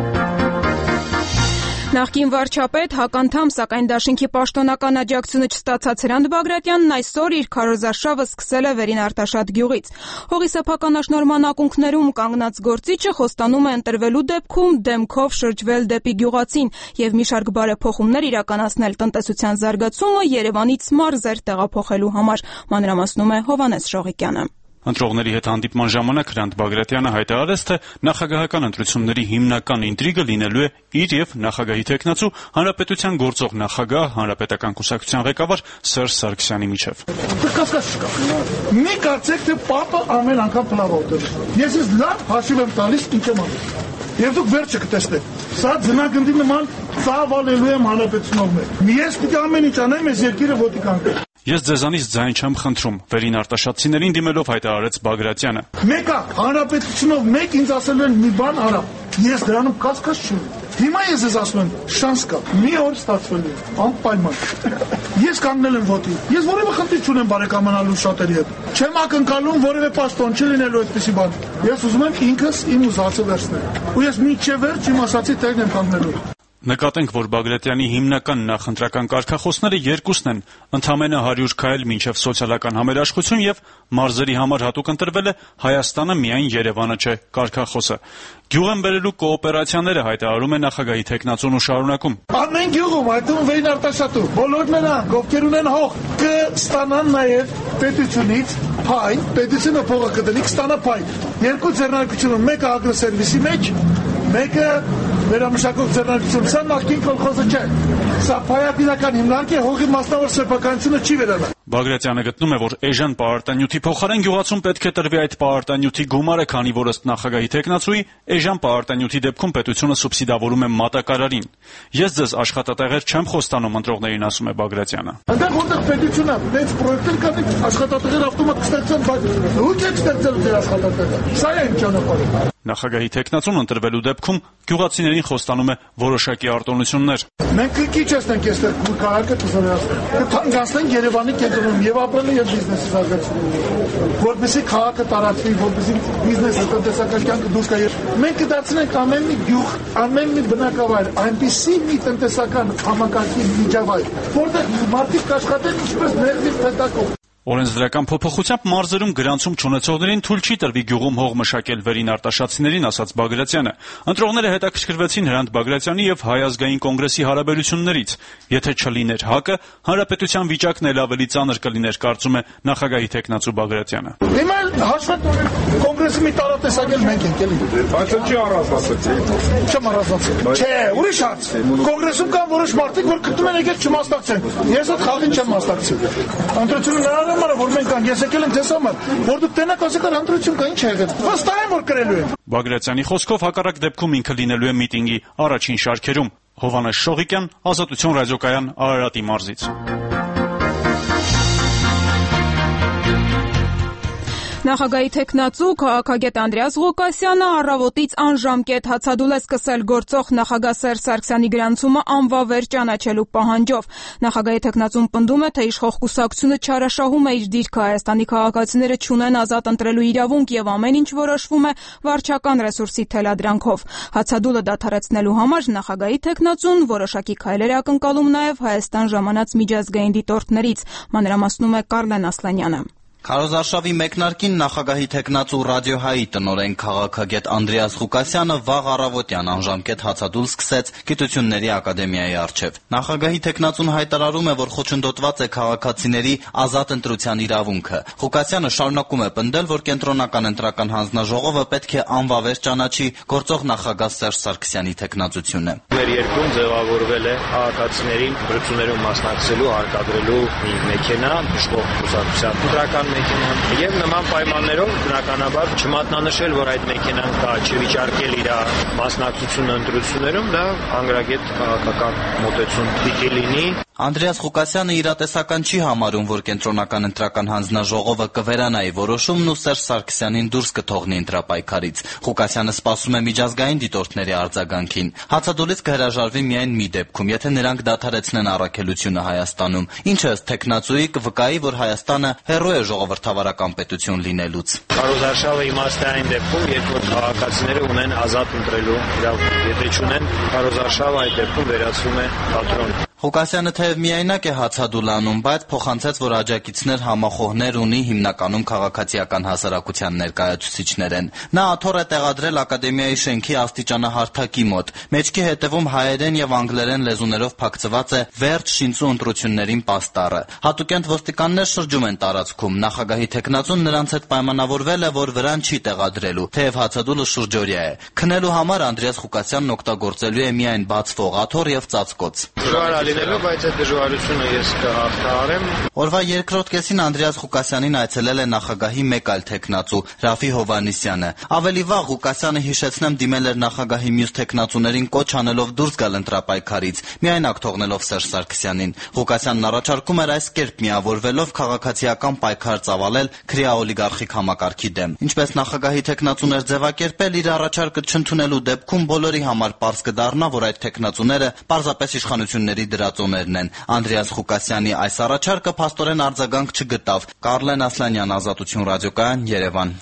Նախկին վարչապետ հականդամ, սակայն դաշինքի պաշտոնական աջակցությունը չստացած Հրանտ Բագրատյանն այսօր իր քարոզարշավը սկսել է Վերին Արտաշատ գյուղից։ Հողի սեփական աշնորհման ակունքներում կանգնած գործիչը խոստանում է ընտրվելու դեպքում դեմքով շրջվել դեպի գյուղացին եւ մի շարք բարեփոխումներ իրականացնել տնտեսության զարգացումը Երևանից մարզեր տեղափոխելու համար, մանրամասնում է Հովհաննես Շողիկյանը։ Ընտրողների հետ հանդիպման ժամանակ Հրանտ Բագրատյանը հայտարարեց, թե նախագահական ընտրությունների հիմնական ինտրիգը լինելու է իր եւ նախագահի թեկնածու Հանրապետության գործող նախագահ, Հանրապետական կուսակցության ղեկավար Սերժ Սարգսյանի միջև։ Մի կարծեք, թե պապը ամեն անգամ պլավոտ է։ Ես ես լավ հաշիվ եմ տալիս ինչ եմ անում։ Եվ դուք վերջը կտեսնեք։ Սա ձնագնդի նման ծավալելու եմ հանրապետությունով մեկ։ Ես պիտի ամեն ինչ անեմ, ես երկիրը ոտի կանգնեմ։ Ես ձեզանից ձայն չեմ խնդրում, Վերին Արտաշատցիներին դիմելով հայտարարեց Բագրատյանը։ Մեկը հանրապետությունով մեկ ինձ ասել են մի բան արա։ Ես դրանում կասկած չունեմ։ Հիմա ես ես ասում եմ, շանս կա, մի օր ստացվել է, անպայման։ Ես կանգնել եմ ոտի։ Ես որևէ խնդիր չունեմ բարեկամանալու շատերի հետ։ Չեմ ակնկալում որևէ պաշտոն չլինելու այդպեսի բան։ Ես ուզում եմ ինքս իմ ուզածը վերցնել։ Ու ես մինչև վերջ իմ ասացի տեղն եմ կանգնելու։ Նկատենք, որ Բագրատյանի հիմնական նախընտրական կարգախոսները երկուսն են՝ ընդամենը 100 քայլ մինչև սոցիալական համերաշխություն եւ մարզերի համար հատուկ ընտրվել է Հայաստանը միայն Երևանը չէ կարգախոսը։ Գյուղ են բերելու կոոպերացիաները հայտարարում է նախագահի տեխնացուն ու շարունակում։ Ամեն գյուղում, այդում Վեին Արտաշատում, բոլորն նրանք, ովքեր ունեն հող, կստանան նաեւ պետությունից փայ, պետությունը փողը կդնի, կստանա փայ։ Երկու ձեռնարկությունում, մեկը ագրոսերվիսի մեջ, մեկը վերամշակող ձեռնարկություն, սա նախկին կոլխոզը չէ։ Սա փայապետական հիմնարկ է, հողի մասնավոր սեփականությունը չի վերանա։ Բագրատյանը գտնում է, որ էժան պարարտանյութի փոխարեն գյուղացուն պետք է տրվի այդ պարարտանյութի գումարը, քանի որ ըստ նախագահի տեխնացուի էժան պարարտանյութի դեպքում պետությունը սուբսիդավորում է մատակարարին։ Ես ձեզ աշխատատեղեր չեմ խոստանում, ընտրողներին ասում է Բագրատյանը։ Այնտեղ որտեղ պետությունը մեծ պրոյեկտներ կանի, աշխատատեղեր ավտոմատ կստեղծեն, բայց ո՞ւց է ստեղծել դեր աշխատատեղը։ Սա է ճանապարհը։ Նախագահի տեխնացուն ընտրվելու դեպքում գյուղացիներին խոստանում է որոշակի արտոնություններ։ Մենք քիչ ենք այստեղ քաղաքը ծառայացնում։ Կթանկացնենք Երևանի կենտրոնում եւ ապրելը եւ բիզնեսը զարգացնելու։ Որպեսզի քաղաքը տարածվի, որպեսզի բիզնեսը տնտեսական կյանքը դուրս գա։ Մենք կդարձնենք ամեն մի գյուղ, ամեն մի բնակավայր այնպիսի մի տնտեսական համակարգի միջավայր, որտեղ մարդիկ կաշխատեն ինչպես ներդիր պետակով։ Օրենսդրական փոփոխությամբ մարզերում գրանցում չունեցողներին թույլ չի տրվի գյուղում հող մշակել վերին արտաշատցիներին, ասաց Բագրատյանը։ Ընտրողները հետաքրքրվեցին Հրանտ Բագրատյանի եւ Հայ ազգային կոնգրեսի հարաբերություններից։ Եթե չլիներ ՀԱԿ-ը, հանրապետության վիճակն էլ ավելի ծանր կլիներ, կարծում է նախագահի տեխնացու Բագրատյանը։ Հիմա հաշվեք կոնգրեսի մի տարատեսակել մենք ենք էլի։ Բայց չի առանձնացել։ Չեմ առանձնացել։ Չէ, ուրիշ հարց։ Կոնգրեսում կան որոշ մարդիկ, որ գտնում են եկել չմասնակցեն։ Ես այդ խաղին չեմ մասնակցել։ Ընտրությունը որ մենք կան, ես եկել եմ ձեզ համար, որ դուք տենակ ասեկար ընտրություն կա, ինչ է եղել։ Վստահ եմ, որ կրելու եմ։ Բագրատյանի խոսքով հակառակ դեպքում ինքը լինելու է միտինգի առաջին շարքերում։ Հովհաննես Շողիկյան, Ազատություն ռադիոկայան, Արարատի մարզից։ Նախագահի տեխնացու քաղաքագետ Անդրեաս Ղուկասյանը առավոտից անժամկետ հացադուլ է սկսել գործող նախագահ Սերժ Սարգսյանի գրանցումը անվավեր ճանաչելու պահանջով։ Նախագահի տեխնացուն պնդում է, թե իշխող կուսակցությունը չարաշահում է իր դիրքը, Հայաստանի քաղաքացիները չունեն ազատ ընտրելու իրավունք եւ ամեն ինչ որոշվում է վարչական ռեսուրսի թելադրանքով։ Հացադուլը դադարեցնելու համար նախագահի տեխնացուն որոշակի քայլեր է ակնկալում նաեւ Հայաստան ժամանած միջազգային դիտորդներից, մանրամասնում է Կարլեն Ասլանյանը։ Քարոզարշավի մեկնարկին նախագահի տեխնացու ռադիոհայի տնօրեն քաղաքագետ Անդրեաս Ղուկասյանը վաղ առավոտյան անժամկետ հացադուլ սկսեց Գիտությունների ակադեմիայի առջև։ Նախագահի տեխնացուն հայտարարում է, որ խոչընդոտված է քաղաքացիների ազատ ընտրության իրավունքը։ Ղուկասյանը շարունակում է պնդել, որ կենտրոնական ընտրական հանձնաժողովը պետք է անվավեր ճանաչի գործող նախագահ Սերժ Սարգսյանի տեխնացությունը։ Մեր երկրում ձևավորվել է քաղաքացիներին ընտրություններում մասնակցելու հարկադրելու մի մեքենա, իշխող կուսակցության ընտրական մեքենան եւ նման պայմաններով բնականաբար չմատնանշել, որ այդ մեքենան կա, չվիճարկել իր մասնակցությունը ընտրություններում, դա անգրագետ քաղաքական մոտեցում պիտի լինի։ Անդրեաս Ղուկասյանը իրատեսական չի համարում, որ կենտրոնական ընտրական հանձնաժողովը կվերանայի որոշումն ու Սերժ Սարգսյանին դուրս կթողնի ընտրապայքարից։ Ղուկասյանը սպասում է միջազգային դիտորդների արձագանքին։ Հացադուլից կհրաժարվի միայն մի դեպքում, եթե նրանք դադարեցնեն առաքելությունը Հայաստանում, ինչը ըստ տեխնացուի կվկայի, որ Հայաստանը հեռու է ժողովրդավարական պետություն լինելուց։ Քարոզարշավը իմաստ է այն դեպքում, երբ որ քաղաքացիները ունեն ազատ ընտրելու իրավունք։ Եթե չունեն, քարոզարշավը այդ դեպքում վերածվում է թատրոն։ Ղուկասյանը թեև միայնակ է հացադուլ անում, բայց փոխանցեց, որ աջակիցներ համախոհներ ունի հիմնականում քաղաքացիական հասարակության ներկայացուցիչներ են։ Նա աթոռ է տեղադրել ակադեմիայի շենքի աստիճանահարթակի մոտ։ Մեջքի հետևում հայերեն եւ անգլերեն լեզուներով փակցված է «Վերջ շինծու ընտրություններին» պաստառը։ Հատուկենտ ոստիկաններ շրջում են տարածքում։ Նախագահի տեխնացուն նրանց հետ պայմանավորվել է, որ վրան չի տեղադրելու, թեև հացադուլը շուրջօրյա է։ Քնելու համար Անդրեաս Ղուկասյանն օգտագործելու է միայն բացվող աթոռ եւ ծածկոց։ լինելու, բայց այդ դժվարությունը ես կհաղթահարեմ։ Օրվա երկրորդ կեսին Անդրեաս Ղուկասյանին այցելել է նախագահի մեկ այլ թեկնածու՝ Ռաֆի Հովհաննիսյանը։ Ավելի վաղ Ղուկասյանը, հիշեցնեմ, դիմել էր նախագահի մյուս թեկնածուներին կոչ անելով դուրս գալ ընտրապայքարից, միայնակ թողնելով Սերժ Սարգսյանին։ Ղուկասյանն առաջարկում էր այս կերպ միավորվելով քաղաքացիական պայքար ծավալել քրեա-օլիգարխիկ համակարգի դեմ։ Ինչպես նախագահի թեկնածուներ ձևակերպել, իր առաջարկը չընդունելու դեպքում բոլորի համար պարզ կդառնա, որ այդ թեկնածուները պարզապես իշխանությունների դրածոներն են։ Անդրեաս Ղուկասյանի այս առաջարկը փաստորեն արձագանք չգտավ։ Կարլեն Ասլանյան, Ազատություն ռադիոկայան, Երևան։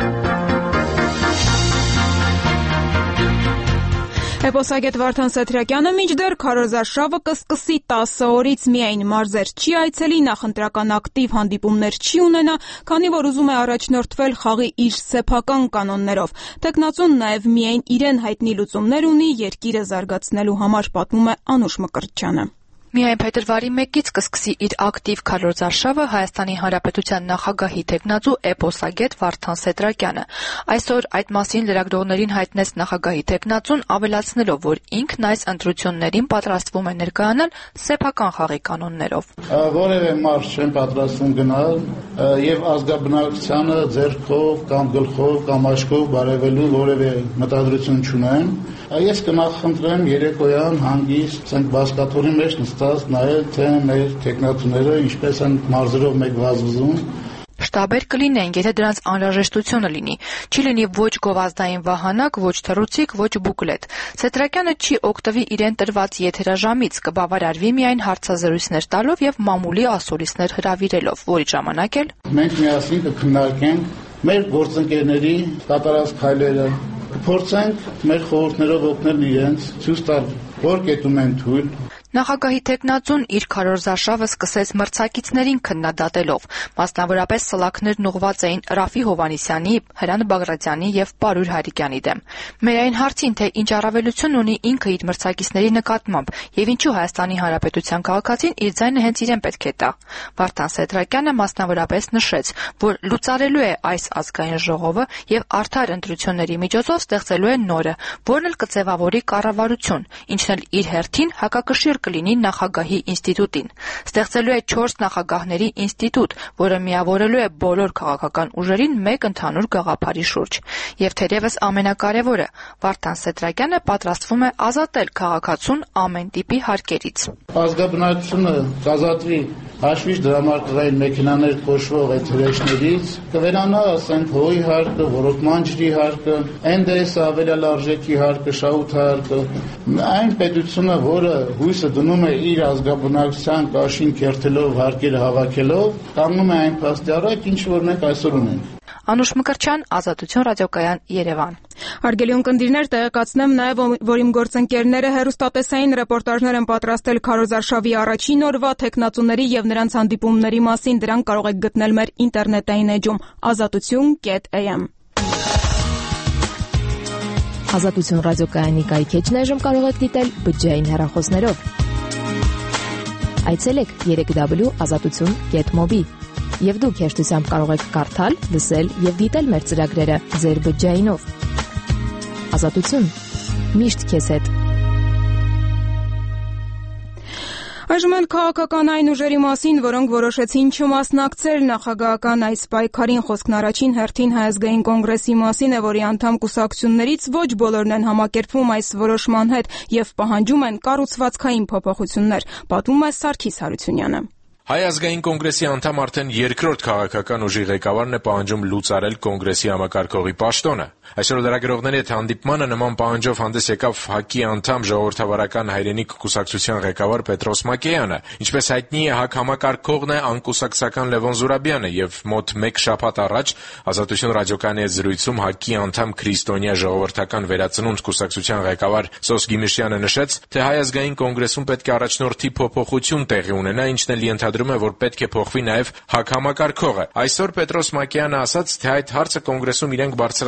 Էպոսագետ Վարդան Սեթրակյանը մինչդեռ քարոզարշավը կսկսի 10 օրից միայն մարզեր չի այցելի, նախընտրական ակտիվ հանդիպումներ չի ունենա, քանի որ ուզում է առաջնորդվել խաղի իր սեփական կանոններով։ Տեխնացուն նաև միայն իրեն հայտնի լուծումներ ունի երկիրը զարգացնելու համար, պատմում է Անուշ Մկրտչյանը։ Միայն փետրվարի 1-ից կսկսի իր ակտիվ քարոզարշավը Հայաստանի Հանրապետության նախագահի թեկնածու էպոսագետ Վարդան Սեթրակյանը։ Այսօր այդ մասին լրագրողներին հայտնեց նախագահի թեկնածուն, ավելացնելով, որ ինքն այս ընտրություններին պատրաստվում է ներկայանալ սեփական խաղի կանոններով։ Որևէ մարզ չեն պատրաստվում գնալ եւ ազգաբնակչությանը ձեռքով կամ գլխով կամ աչքով բարևելու որևէ մտադրություն չունեմ։ Ես կնախընտրեմ երեկոյան հանգիստ բասկաթորի մեջ նստած նայել, թե մեր թեկնածուները ինչպես են մարզերով մեկ վազվզում։ Շտաբեր կլինեն, եթե դրանց անհրաժեշտությունը լինի։ Չի լինի ոչ գովազդային վահանակ, ոչ թռուցիկ, ոչ բուկլետ։ Սեթրակյանը չի օգտվի իրեն տրված եթերաժամից, կբավարարվի միայն հարցազրույցներ տալով եւ մամուլի ասուլիսներ հրավիրելով, որի ժամանակ էլ մենք միասին կքննարկենք մեր գործընկերների կատարած քայլերը, կփորձենք մեր խորհուրդներով օգնել իրենց, ցույց տալ, որ կետում են թույլ։ Նախագահի թեկնածուն իր քարոզարշավը սկսեց մրցակիցներին քննադատելով, մասնավորապես սլաքներն ուղղված էին Ռաֆի Հովհաննիսյանի, Հրանտ Բագրատյանի եւ Պարուր Հարիկյանի դեմ։ Մեր այն հարցին, թե ինչ առավելություն ունի ինքը իր մրցակիցների նկատմամբ եւ ինչու Հայաստանի Հանրապետության քաղաքացին իր ձայնը հենց իրեն պետք է տա։ Վարդան Սեթրակյանը մասնավորապես նշեց, որ լուծարելու է այս ազգային ժողովը եւ արդար ընտրությունների միջոցով ստեղծելու է նորը, որն էլ կձևավորի կառավարություն, ինչն էլ իր հերթին հակակշիռ կլինի նախագահի ինստիտուտին։ Ստեղծելու է 4 նախագահների ինստիտուտ, որը միավորելու է բոլոր քաղաքական ուժերին մեկ ընդհանուր գաղափարի շուրջ։ Եվ թերևս ամենակարևորը, Վարդան Սեթրակյանը պատրաստվում է ազատել քաղաքացուն ամեն տիպի հարկերից։ Ազգաբնակչությունը կազատվի հաշվիչ դրամարկղային մեքենաներ կոչվող այդ հրեշներից, կվերանա, ասենք, հողի հարկը, ոռոգման ջրի հարկը, ՆԴՍ ավելյալ արժեքի հարկը, շահութ հարկը, այն պետությունը, որը հույսը դնում է իր ազգաբնակչության կաշին քերթելով, հարկերը հավաքելով, կանգնում է այն փաստի առաջ, ինչ որ մենք այսօր ունենք։ Անուշ Մկրտչյան, Ազատություն ռադիոկայան, Երևան։ Հարգելի ունկնդիրներ, տեղեկացնեմ նաև, որ իմ գործընկերները հեռուստատեսային ռեպորտաժներ են պատրաստել քարոզարշավի առաջին օրվա թեկնածուների եւ նրանց հանդիպումների մասին։ Դրանք կարող եք գտնել մեր ինտերնետային էջում azatutun.am։ Ազատություն ռադիոկայանի կայքեջն այժմ կարող եք դիտել բջջային հեռախոսներով։ Այցելեք www.azatutun.mobi եւ դուք հեշտությամբ կարող եք կարդալ, լսել եւ դիտել մեր ծրագրերը ձեր բջջայինով։ Ազատություն։ Միշտ քեզ հետ։ Այժմ էլ քաղաքական այն ուժերի մասին, որոնք որոշեցին չմասնակցել նախագահական այս պայքարին, խոսքն առաջին հերթին Հայ ազգային կոնգրեսի մասին է, որի անդամ կուսակցություններից ոչ բոլորն են համակերպվում այս որոշման հետ եւ պահանջում են կառուցվածքային փոփոխություններ, պատմում է Սարգիս Հարությունյանը։ Հայ ազգային կոնգրեսի անդամ արդեն երկրորդ քաղաքական ուժի ղեկավարն է պահանջում լուծարել կոնգրեսի համակարգողի պաշտոնը։ Այսօր լրագրողների հետ հանդիպմանը նման պահանջով հանդես եկավ ՀԱԿ-ի անդամ ժողովրդավարական հայրենիք կուսակցության ղեկավար Պետրոս Մակեյանը։ Ինչպես հայտնի է, ՀԱԿ համակարգողն է անկուսակցական Լևոն Զուրաբյանը եւ մոտ 1 շաբաթ առաջ Ազատություն ռադիոկայանի հետ զրույցում ՀԱԿ-ի անդամ Քրիստոնյա ժողովրդական վերածնունդ կուսակցության ղեկավար Սոս Գիմիշյանը նշեց, թե Հայ ազգային կոնգրեսում պետք է առաջնորդի փոփոխություն տեղի ունենա, ինչն էլ ենթադրում է, որ պետք է փոխվի նաև ՀԱԿ համակարգողը։ Այսօր Պետրոս Մակեյանը ասաց, թե այդ հարցը կոնգրեսում իրենք բարձրացրել էին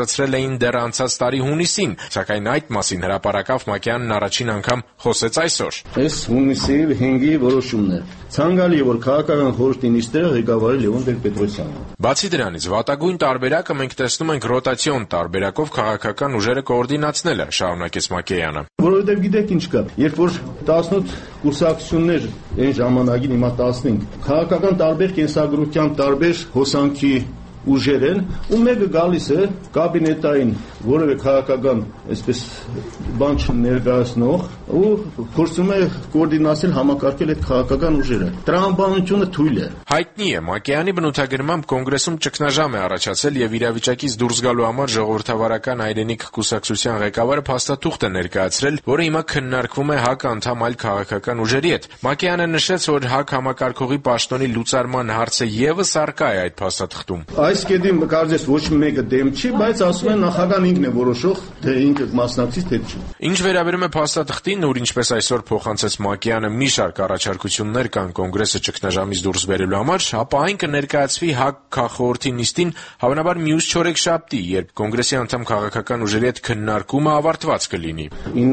էին դեռ անցած տարի հունիսին, սակայն այդ մասին հրապարակավ Մակեյանն առաջին անգամ խոսեց այսօր։ Այս հունիսի 5-ի որոշումն է։ Ցանկալի է, որ քաղաքական խորհրդի նիստերը ղեկավարի Լևոն Տեր-Պետրոսյանն։ Բացի դրանից, վատագույն տարբերակը մենք տեսնում ենք ռոտացիոն տարբերակով քաղաքական ուժերը կոորդինացնելը, շարունակեց Մակեյանը։ Որովհետև գիտեք ինչ կա, երբ որ 18 կուրսակցություններ այն ժամանակին, հիմա 15, քաղաքական տարբեր կենսագրության տարբեր հոսանքի ուժեր են, ու մեկը գալիս է կաբինետային որևէ քաղաքական այսպես բան չներկայացնող ու փորձում է կոորդինացնել համակարգել այդ քաղաքական ուժերը։ Տրամաբանությունը թույլ է։ Հայտնի է, Մակեյանի բնութագրմամբ կոնգրեսում ճգնաժամ է առաջացել եւ իրավիճակից դուրս գալու համար ժողովրդավարական հայրենիք կուսակցության ղեկավարը փաստաթուղթ է ներկայացրել, որը հիմա քննարկվում է ՀԱԿ անդամ այլ քաղաքական ուժերի հետ։ Մակեյանը նշեց, որ ՀԱԿ համակարգողի պաշտոնի լուծարման հարցը եւս առկա է այդ փաստաթղթում։ Այս կետին կարծես ոչ մեկը դեմ չի, բայց ասում են նախագահան ինքն է որոշող, թե ինքը մասնակցի թե չի։ Ինչ վերաբերում է փաստաթղթին, ուր ինչպես այսօր փոխանցեց Մակեյանը մի շարք առաջարկություններ կան կոնգրեսը ճգնաժամից դուրս բերելու համար, ապա այն կներկայացվի ՀԱԿ քաղխորհրդի նիստին հավանաբար մյուս չորեքշաբթի, երբ կոնգրեսի անդամ քաղաքական ուժերի հետ քննարկումը ավարտված կլինի։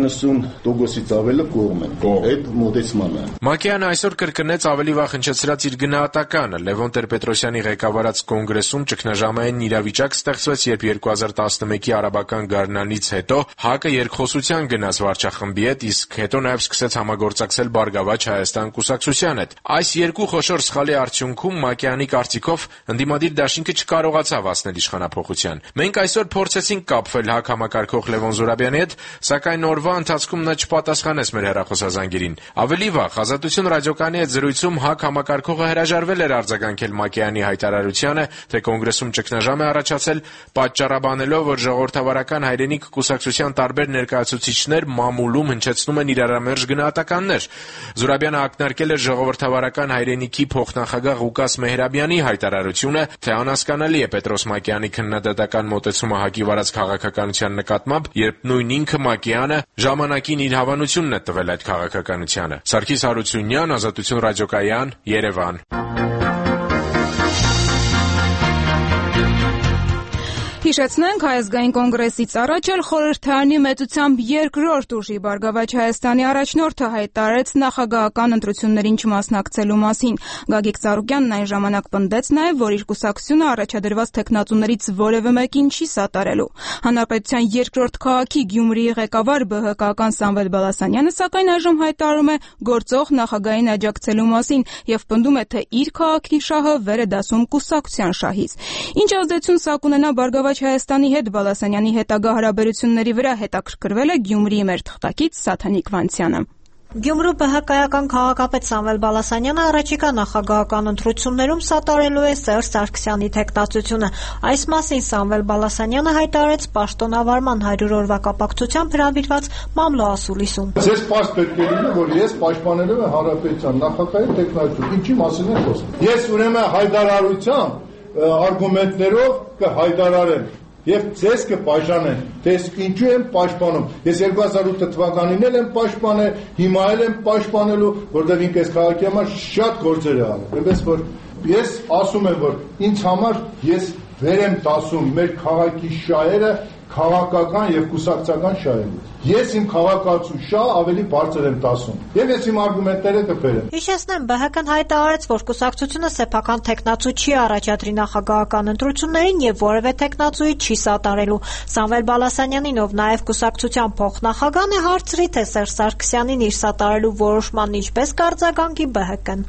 90%-ից ավելը կողմ են այդ մոտեցմանը։ Մակեյանը այսօր կրկնեց ավելի վաղ հնչեցրած իր գնահատականը Լևոն Տեր-Պետրոսյանի ղեկավարած կոնգրեսում ճգնաժամային իրավիճակ ստեղծվեց, երբ 2011-ի արաբական գարնանից հետո ՀԱԿ-ը երկխոսության գնաց վարչախմբի հետ, իսկ հետո նաև սկսեց համագործակցել Բարգավաճ Հայաստան կուսակցության հետ։ Այս երկու խոշոր սխալի արդյունքում Մակեյանի կարծիքով ընդդիմադիր դաշինքը չկարողացավ հասնել իշխանափոխության։ Մենք այսօր փորձեցինք կապվել ՀԱԿ համակարգող Լևոն Զուրաբյանի հետ, սակայն օրվա ընթացքում նա չպատասխանեց մեր հեռախոսազանգերին։ Ավելի վաղ Ազատություն ռադիոկայանի հետ զրույցում ՀԱԿ համակարգողը հրաժարվել էր արձագանքել Մակեյանի հայտարարությանը, թե կոնգրեսում ճգնաժամ է առաջացել, պատճառաբանելով, որ ժողովրդավարական հայրենիք կուսակցության տարբեր ներկայացուցիչներ մամուլում հնչեցնում են իրարամերժ գնահատականներ։ Զուրաբյանը ակնարկել էր ժողովրդավարական հայրենիքի փոխնախագահ Ղուկաս Մեհրաբյանի հայտարարությունը, թե անհասկանալի է Պետրոս Մակեյանի քննադատական մոտեցումը ՀԱԿ-ի վարած քաղաքականության նկատմամբ, երբ նույն ինքը Մակեյանը ժամանակին իր հավանությունն է տվել այդ քաղաքականությանը։ Սարգիս Հարությունյան, Ազատություն ռադիոկայան, Երևան։ Հիշեցնենք, Հայ ազգային կոնգրեսից առաջ էլ խորհրդարանի մեծությամբ երկրորդ ուժի Բարգավաճ Հայաստանի առաջնորդը հայտարարեց նախագահական ընտրություններին չմասնակցելու մասին։ Գագիկ Ծառուկյանն այն ժամանակ պնդեց նաև, որ իր կուսակցությունը առաջադրված թեկնածուներից որևէ մեկին չի սատարելու։ Հանրապետության երկրորդ քաղաքի Գյումրիի ղեկավար ԲՀԿ-ական Սամվել Բալասանյանը սակայն այժմ հայտարարում է գործող նախագահային աջակցելու մասին եւ պնդում է, թե իր քաղաքի շահը վեր է դասում կուսակցության շահից։ Ինչ ազդեցություն սա կունենա Բարգավաճ Հայաստանի հետ Բալասանյանի հետագա հարաբերությունների վրա, հետաքրքրվել է Գյումրիի մեր թղթակից Սաթանիկ Վանցյանը։ Գյումրու ԲՀԿ-ական քաղաքապետ Սամվել Բալասանյանը առաջիկա նախագահական ընտրություններում սատարելու է Սերժ Սարգսյանի թեկնածությունը։ Այս մասին Սամվել Բալասանյանը հայտարարեց պաշտոնավարման 100 օրվա կապակցությամբ հրավիրված մամլո ասուլիսում։ Ձեզ պարզ պետք է լինի, որ ես պաշտպանել եմ հանրապետության նախագահի թեկնածություն, ինչի մասին է խոսում։ Ես ուրեմն հայտարարությամբ արգումենտներով կհայտարարեմ եւ ձեզ կպաշտպանեմ, թե ինչու եմ պաշտպանում։ Ես 2008 թվականին եմ պաշտպանել, հիմա եմ պաշտպանելու, որտեղ ինքս քաղաքի համար շատ գործեր եմ արել։ Այնպես որ ես ասում եմ, որ ինձ համար ես վեր եմ տասում մեր քաղաքի շահերը քաղաքական եւ կուսակցական շահերից։ Ես իմ քաղաքացու շահ ավելի բարձր եմ տասում եւ ես իմ արգումենտները կբերեմ։ Հիշեցնեմ, ԲՀԿ-ն հայտարարեց, որ կուսակցությունը սեփական թեկնածու չի առաջադրի նախագահական ընտրություններին եւ որևէ թեկնածուի չի սատարելու։ Սամվել Բալասանյանին, ով նաեւ կուսակցության փոխնախագահն է, հարցրի, թե Սերժ Սարգսյանին իր սատարելու որոշմանն ինչպես կարձագանքի ԲՀԿ-ն։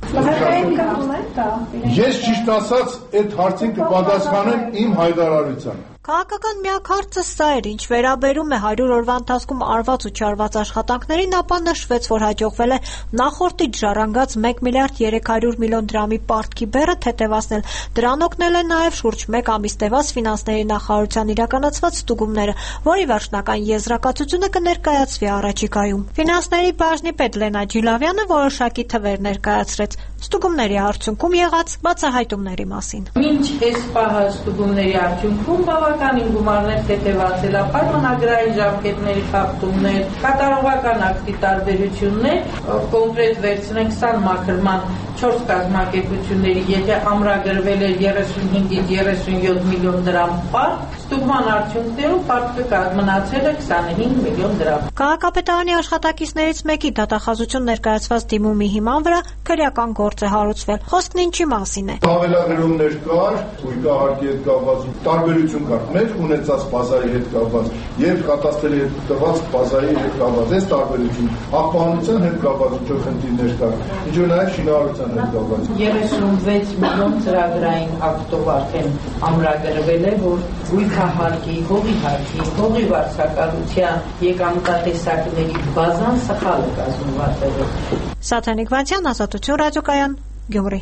Ես ճիշտ ասած այդ հարցին կպատասխանեմ իմ հայտարարությամբ։ Քաղաքական միակ հարցը սա էր, ինչ վերաբերում է 100 օրվա ընթացքում արված ու չարված աշխատանքներին, ապա նշվեց, որ հաջողվել է նախորդից ժառանգած 1 միլիարդ 300 միլիոն դրամի պարտքի բեռը թեթևացնել։ Դրան օգնել է նաև շուրջ 1 ամիս տևած ֆինանսների նախարարության իրականացված ստուգումները, որի վերջնական եզրակացությունը կներկայացվի առաջիկայում։ Ֆինանսների բաժնի պետ Լենա Ջիլավյանը որոշակի թվեր ներկայացրեց։ ստուգումների արդյունքում եղած բացահայտումների մասին։ Մինչ այս պահը ստուգումների արդյունքում բավականին գումարներ թեթևացել, պայմանագրային ժամկետների խախտումներ, կատարողական ակտի տարբերություններ, կոնկրետ վերցնենք սան մաքրման 4 կազմակերպությունների, եթե ամրագրվել էր 35-ից 37 միլիոն դրամ պարկ, ստուգման արդյունքներով պարտքը մնացել է 25 միլիոն դրամ։ Քաղաքապետարանի աշխատակիցներից մեկի դատախազություն ներկայացված դիմումի հիման վրա քրեական գործ է հարուցվել։ Խոսքն ինչի մասին է։ Հավելագրումներ կար, ույկահարկի հետ կապված տարբերություն կար, մեր ունեցած բազայի հետ կապված եւ կատաստրի հետ տված բազայի հետ կապված, այս տարբերություն աղբանության հետ կապված ինչ-որ խնդիրներ կար, ինչու նաեւ շինարարության հետ կապված։ 36 միլիոն ծրագրային ակտով արդեն ամրագրվել է, որ ույկահարկի, հողի հարկի, հողի վարձակալության եկամտատեսակների բազան սխալ է կազմված։ Սաթանիկ Վանցյան, Ազատություն ռադիոկայան, Գյումրի։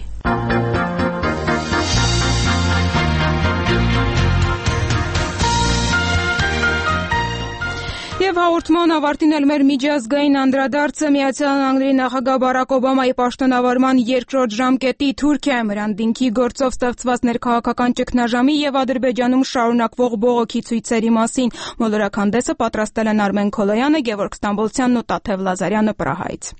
Եվ հաղորդման ավարտին էլ մեր միջազգային անդրադարձը Միացյալ Նահանգների նախագահ Բարակ Օբամայի պաշտոնավարման երկրորդ ժամկետի Թուրքիայում հրանդինքի գործով ստեղծված ներքաղաքական ճգնաժամի եւ Ադրբեջանում շարունակվող բողոքի ցույցերի մասին։ Մոլորակ հանդեսը պատրաստել են Արմեն Քոլոյանը, Գևորգ Ստամբոլցյանն ու Տաթև Լազարյանը Պրահայից։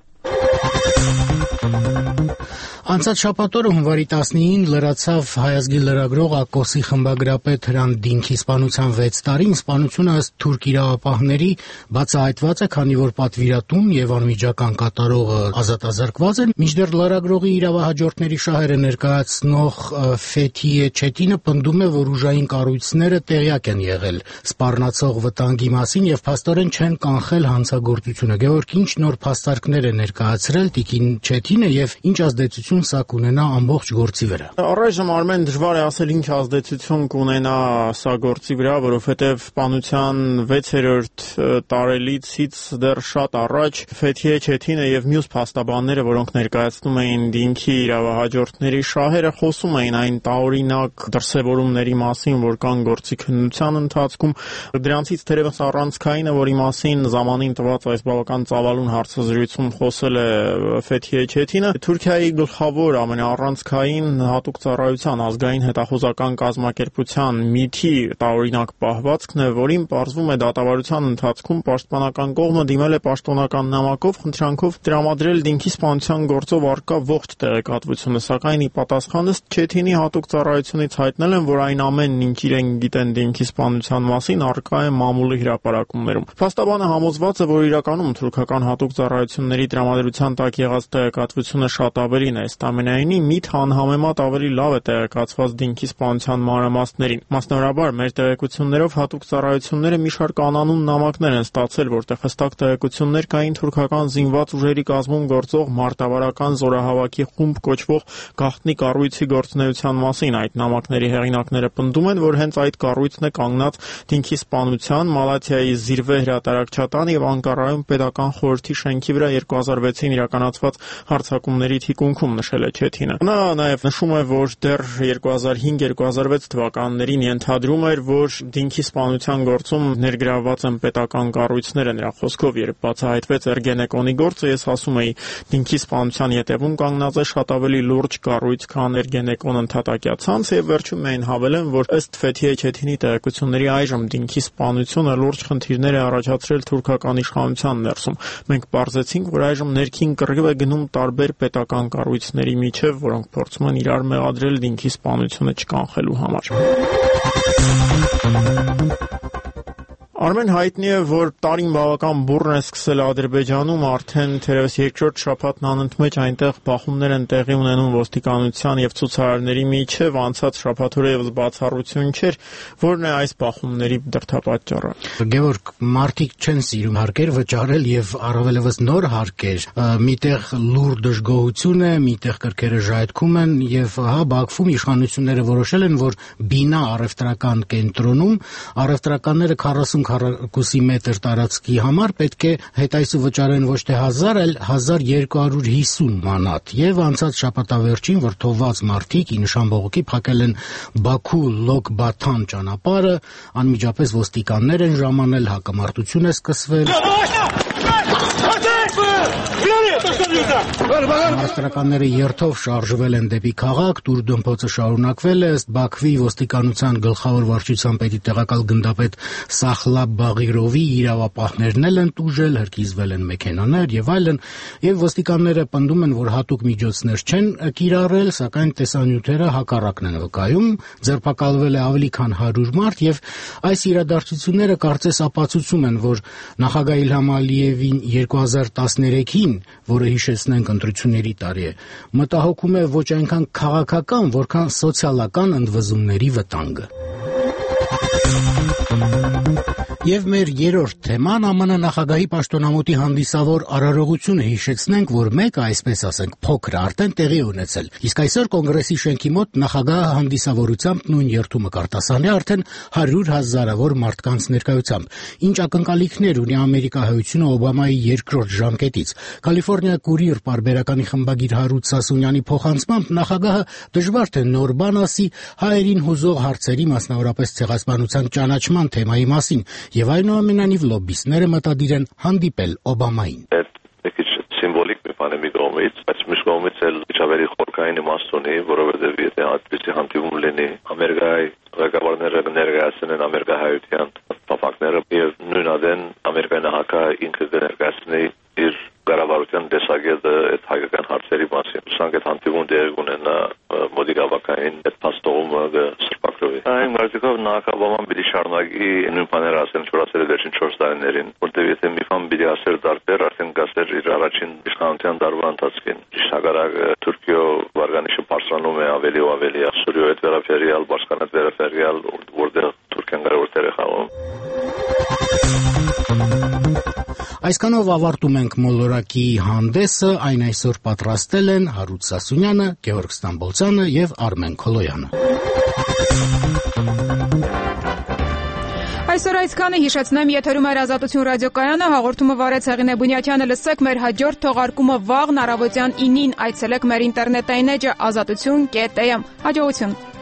Անցած շաբաթօրը հունվարի 19-ին լրացավ հայազգի լրագրող Ակոսի խմբագրապետ Հրանտ Դինքի սպանության 6 տարին։ Սպանությունը ըստ թուրք իրավապահների բացահայտված է, քանի որ պատվիրատուն եւ անմիջական կատարողը ազատազրկված են, մինչդեռ լրագրողի իրավահաջորդների շահերը ներկայացնող Ֆեթիե Չետինը պնդում է, որ ուժային կառույցները տեղյակ են եղել սպառնացող վտանգի մասին եւ փաստորեն չեն կանխել հանցագործությունը։ Գևորգ, ինչ նոր փաստարկներ է ներկայացրել տիկին Չետինը եւ ինչ ազդեցություն սա կունենա ամբողջ գործի վրա։ Առայժմ Արմեն դժվար է ասել ինչ ազդեցություն կունենա սա գործի վրա, որովհետև սպանության 6-րդ տարելիցից դեռ շատ առաջ Ֆեթիե Չետինը եւ մյուս փաստաբանները, որոնք ներկայացնում էին Դինքի իրավահաջորդների շահերը, խոսում էին այն տարօրինակ դրսևորումների մասին, որ կան գործի քննության ընթացքում։ Դրանցից թերևս առանցքայինը, որի մասին ժամանին տված այս բավական ծավալուն հարցազրույցում խոսել է Ֆեթիե Չետինը, Թուրքիայի գլխավոր ամենաառանցքային հատուկ ծառայության ազգային հետախուզական կազմակերպության MIT-ի տարօրինակ պահվածքն է, որին պարզվում է դատավարության ընթացքում պաշտպանական կողմը դիմել է պաշտոնական նամակով խնդրանքով տրամադրել Դինքի սպանության գործով առկա ողջ տեղեկատվությունը, սակայն ի պատասխան ըստ Չետինի հատուկ ծառայությունից հայտնել են, որ այն ամենն, ինչ իրենք գիտեն Դինքի սպանության մասին, առկա է մամուլի հրապարակումներում։ Փաստաբանը համոզված է, որ իրականում թուրքական հատուկ ծառայությունների տրամադրության տակ եղած տեղեկատվությունը շատ ավելին է, ըստ ամենայնի MIT-ը անհամեմատ ավելի լավ է տեղեկացված Դինքի սպանության մանրամասներին։ Մասնավորաբար, մեր տեղեկություններով հատուկ ծառայությունները մի շարք անանուն նամակներ են ստացել, որտեղ հստակ տեղեկություններ կային թուրքական զինված ուժերի կազմում գործող մարտավարական զորահավաքի խումբ կոչվող գաղտնի կառույցի գործունեության մասին։ Այդ նամակների հեղինակները պնդում են, որ հենց այդ կառույցն է կանգնած Դինքի սպանության, Մալաթիայի Զիրվե հրատարակչատան եւ Անկարայում պետական խորհրդի շենքի վրա 2006-ին իրականացված հարձակումների թիկունքում, նշել է Չետինը։ Նա նաև նշում է, որ դեռ 2005-2006 թվականներին ենթադրում էր, որ Դինքի սպանության գործում ներգրավված են պետական կառույցները։ Նրա խոսքով, երբ բացահայտվեց Էրգենեկոնի գործը, ես ասում էի, Դինքի սպանության ետևում կանգնած է շատ ավելի լուրջ կառույց, քան Էրգենեկոն ընդհատակյա ցանց, եւ վերջում էին հավելեն, որ ըստ Ֆեթիե Չետինի տեղեկությունների այժմ Դինքի սպանությունը լուրջ խնդիրներ է առաջացրել թուրքական իշխանության ներսում։ Մենք պարզեցինք, որ այժմ ներքին կռիվ է գնում տարբեր պետական կառույցների միջև, որոնք փորձում են իրար մեղադրել Դինքի սպանությունը չկանխելու համար։ Արմեն, հայտնի է, որ տարին բավական բուռն է սկսել Ադրբեջանում, արդեն թերևս երկրորդ շաբաթն անընդմեջ այնտեղ բախումներ են տեղի ունենում ոստիկանության եւ ցուցարարների միջև, անցած շաբաթօրը եւս բացառություն չէր, որն է այս բախումների դրդապատճառը։ Գևորգ, մարդիկ չեն սիրում հարկեր վճարել եւ առավելևս նոր հարկեր, միտեղ լուր դժգոհություն է, միտեղ կրկերը ժայթքում են եւ Բաքվում իշխանությունները որոշել են, որ Բինա առևտրական կենտրոնում առևտրականները 40 քառակուսի մետր տարածքի համար պետք է հետայսու վճարեն ոչ թե 1000, այլ 1250 մանատ։ Եվ անցած շաբաթավերջին վրդովված մարդիկ ի նշան բողոքի փակել են Բաքու-Լոկ-Բաթան ճանապարհը, անմիջապես ոստիկաններ են ժամանել, հակամարտություն է սկսվել։ Մարզտրականները երթով շարժվել են դեպի քաղաք, տուրդմփոցը շարունակվել է, ըստ Բաքվի ոստիկանության գլխավոր վարչության պետի տեղակալ գնդապետ Սախլաբ Բաղիրովի իրավապահներն են տուժել, հրկիզվել են մեքենաներ եւ այլն, եւ ոստիկանները պնդում են, որ հատուկ միջոցներ չեն կիրառել, սակայն տեսանյութերը հակառակն են վկայում, ձերբակալվել է ավելի քան 100 մարդ եւ այս իրադարձությունները կարծես ապացուցում են, որ նախագահ Իլհամ Ալիևին 2013-ին, որը հիշեցնենք ընտրությունների տարի է, մտահոգում է ոչ այնքան քաղաքական, որքան սոցիալական ընդվզումների վտանգը։ Եվ մեր երրորդ թեման ԱՄՆ նախագահի պաշտոնամուտի հանդիսավոր արարողությունը հիշեցնենք, որ մեկը, այսպես ասենք, փոքր արդեն տեղի ունեցել։ Իսկ այսօր կոնգրեսի շենքի մոտ նախագահը հանդիսավորությամբ նույն երթումը կարտասանի արդեն 100,000-ավոր մարդկանց ներկայությամբ։ Ինչ ակնկալիքներ ունի ամերիկահայությունը Օբամայի երկրորդ ժամկետից։ Կալիֆոռնիա Courier պարբերականի խմբագիր Հարութ Սասունյանի փոխանցմամբ նախագահը դժվար թե նոր բան ասի հայերին հուզող հարցերի, մասնավորապես ցեղասպանության ճանաչման թեմայի մասին, եւ այնուամենայնիվ լոբբիստները մտադիր են հանդիպել Օբամային։ Սիմվոլիկ մի բան է մի կողմից, բայց մյուս կողմից էլ իջավերի խորքային իմաստ ունի, որովհետեւ եթե այդպիսի հանդիպում լինի, Ամերիկայի ղեկավարները կներկայացնեն ամերիկահայության փափակները եւ նույն ադեն Ամերիկայի նախագահը ինքը կներկայացնի իր կառավարության տեսակետը այդ հայկական հարցերի մասին։ Սրանք այդ հանդիպում դեր ունենա մոդիկավակային այդ փաստողումը կսրբակրվի։ Այն մարդիկով նախագահը պիտի շարունակի նույն բաները ասել, ինչ որ ասել է վերջին 4 տարիներին, որտեղ եթե մի բան պիտի ասեր դարբեր, արդեն կասեր իր առաջին իշխանության դարվա ընթացքին։ Ճիշտակարակ Թուրքիո վարկանիշը բարձրանում է ավելի ու ավելի, Սուրիո հետ վերաբերյալ, Բաշկան հետ վերաբերյալ, որտեղ Թուրքիան կարևոր տեղ է խաղում։ Այսքանով ավարտում ենք մոլորակի հանդեսը, այն այսօր պատրաստել են Հարութ Սասունյանը, Գեորգ Ստամբոլցյանը եւ Արմեն Քոլոյանը։ Այսօր այսքանը, հիշեցնեմ, եթերում էր Ազատություն ռադիոկայանը, հաղորդումը վարեց Հեղինե Բունյաթյանը, լսեք մեր հաջորդ թողարկումը վաղն առավոտյան 9-ին, այցելեք մեր ինտերնետային էջը azatutun.am։ Հաջողություն։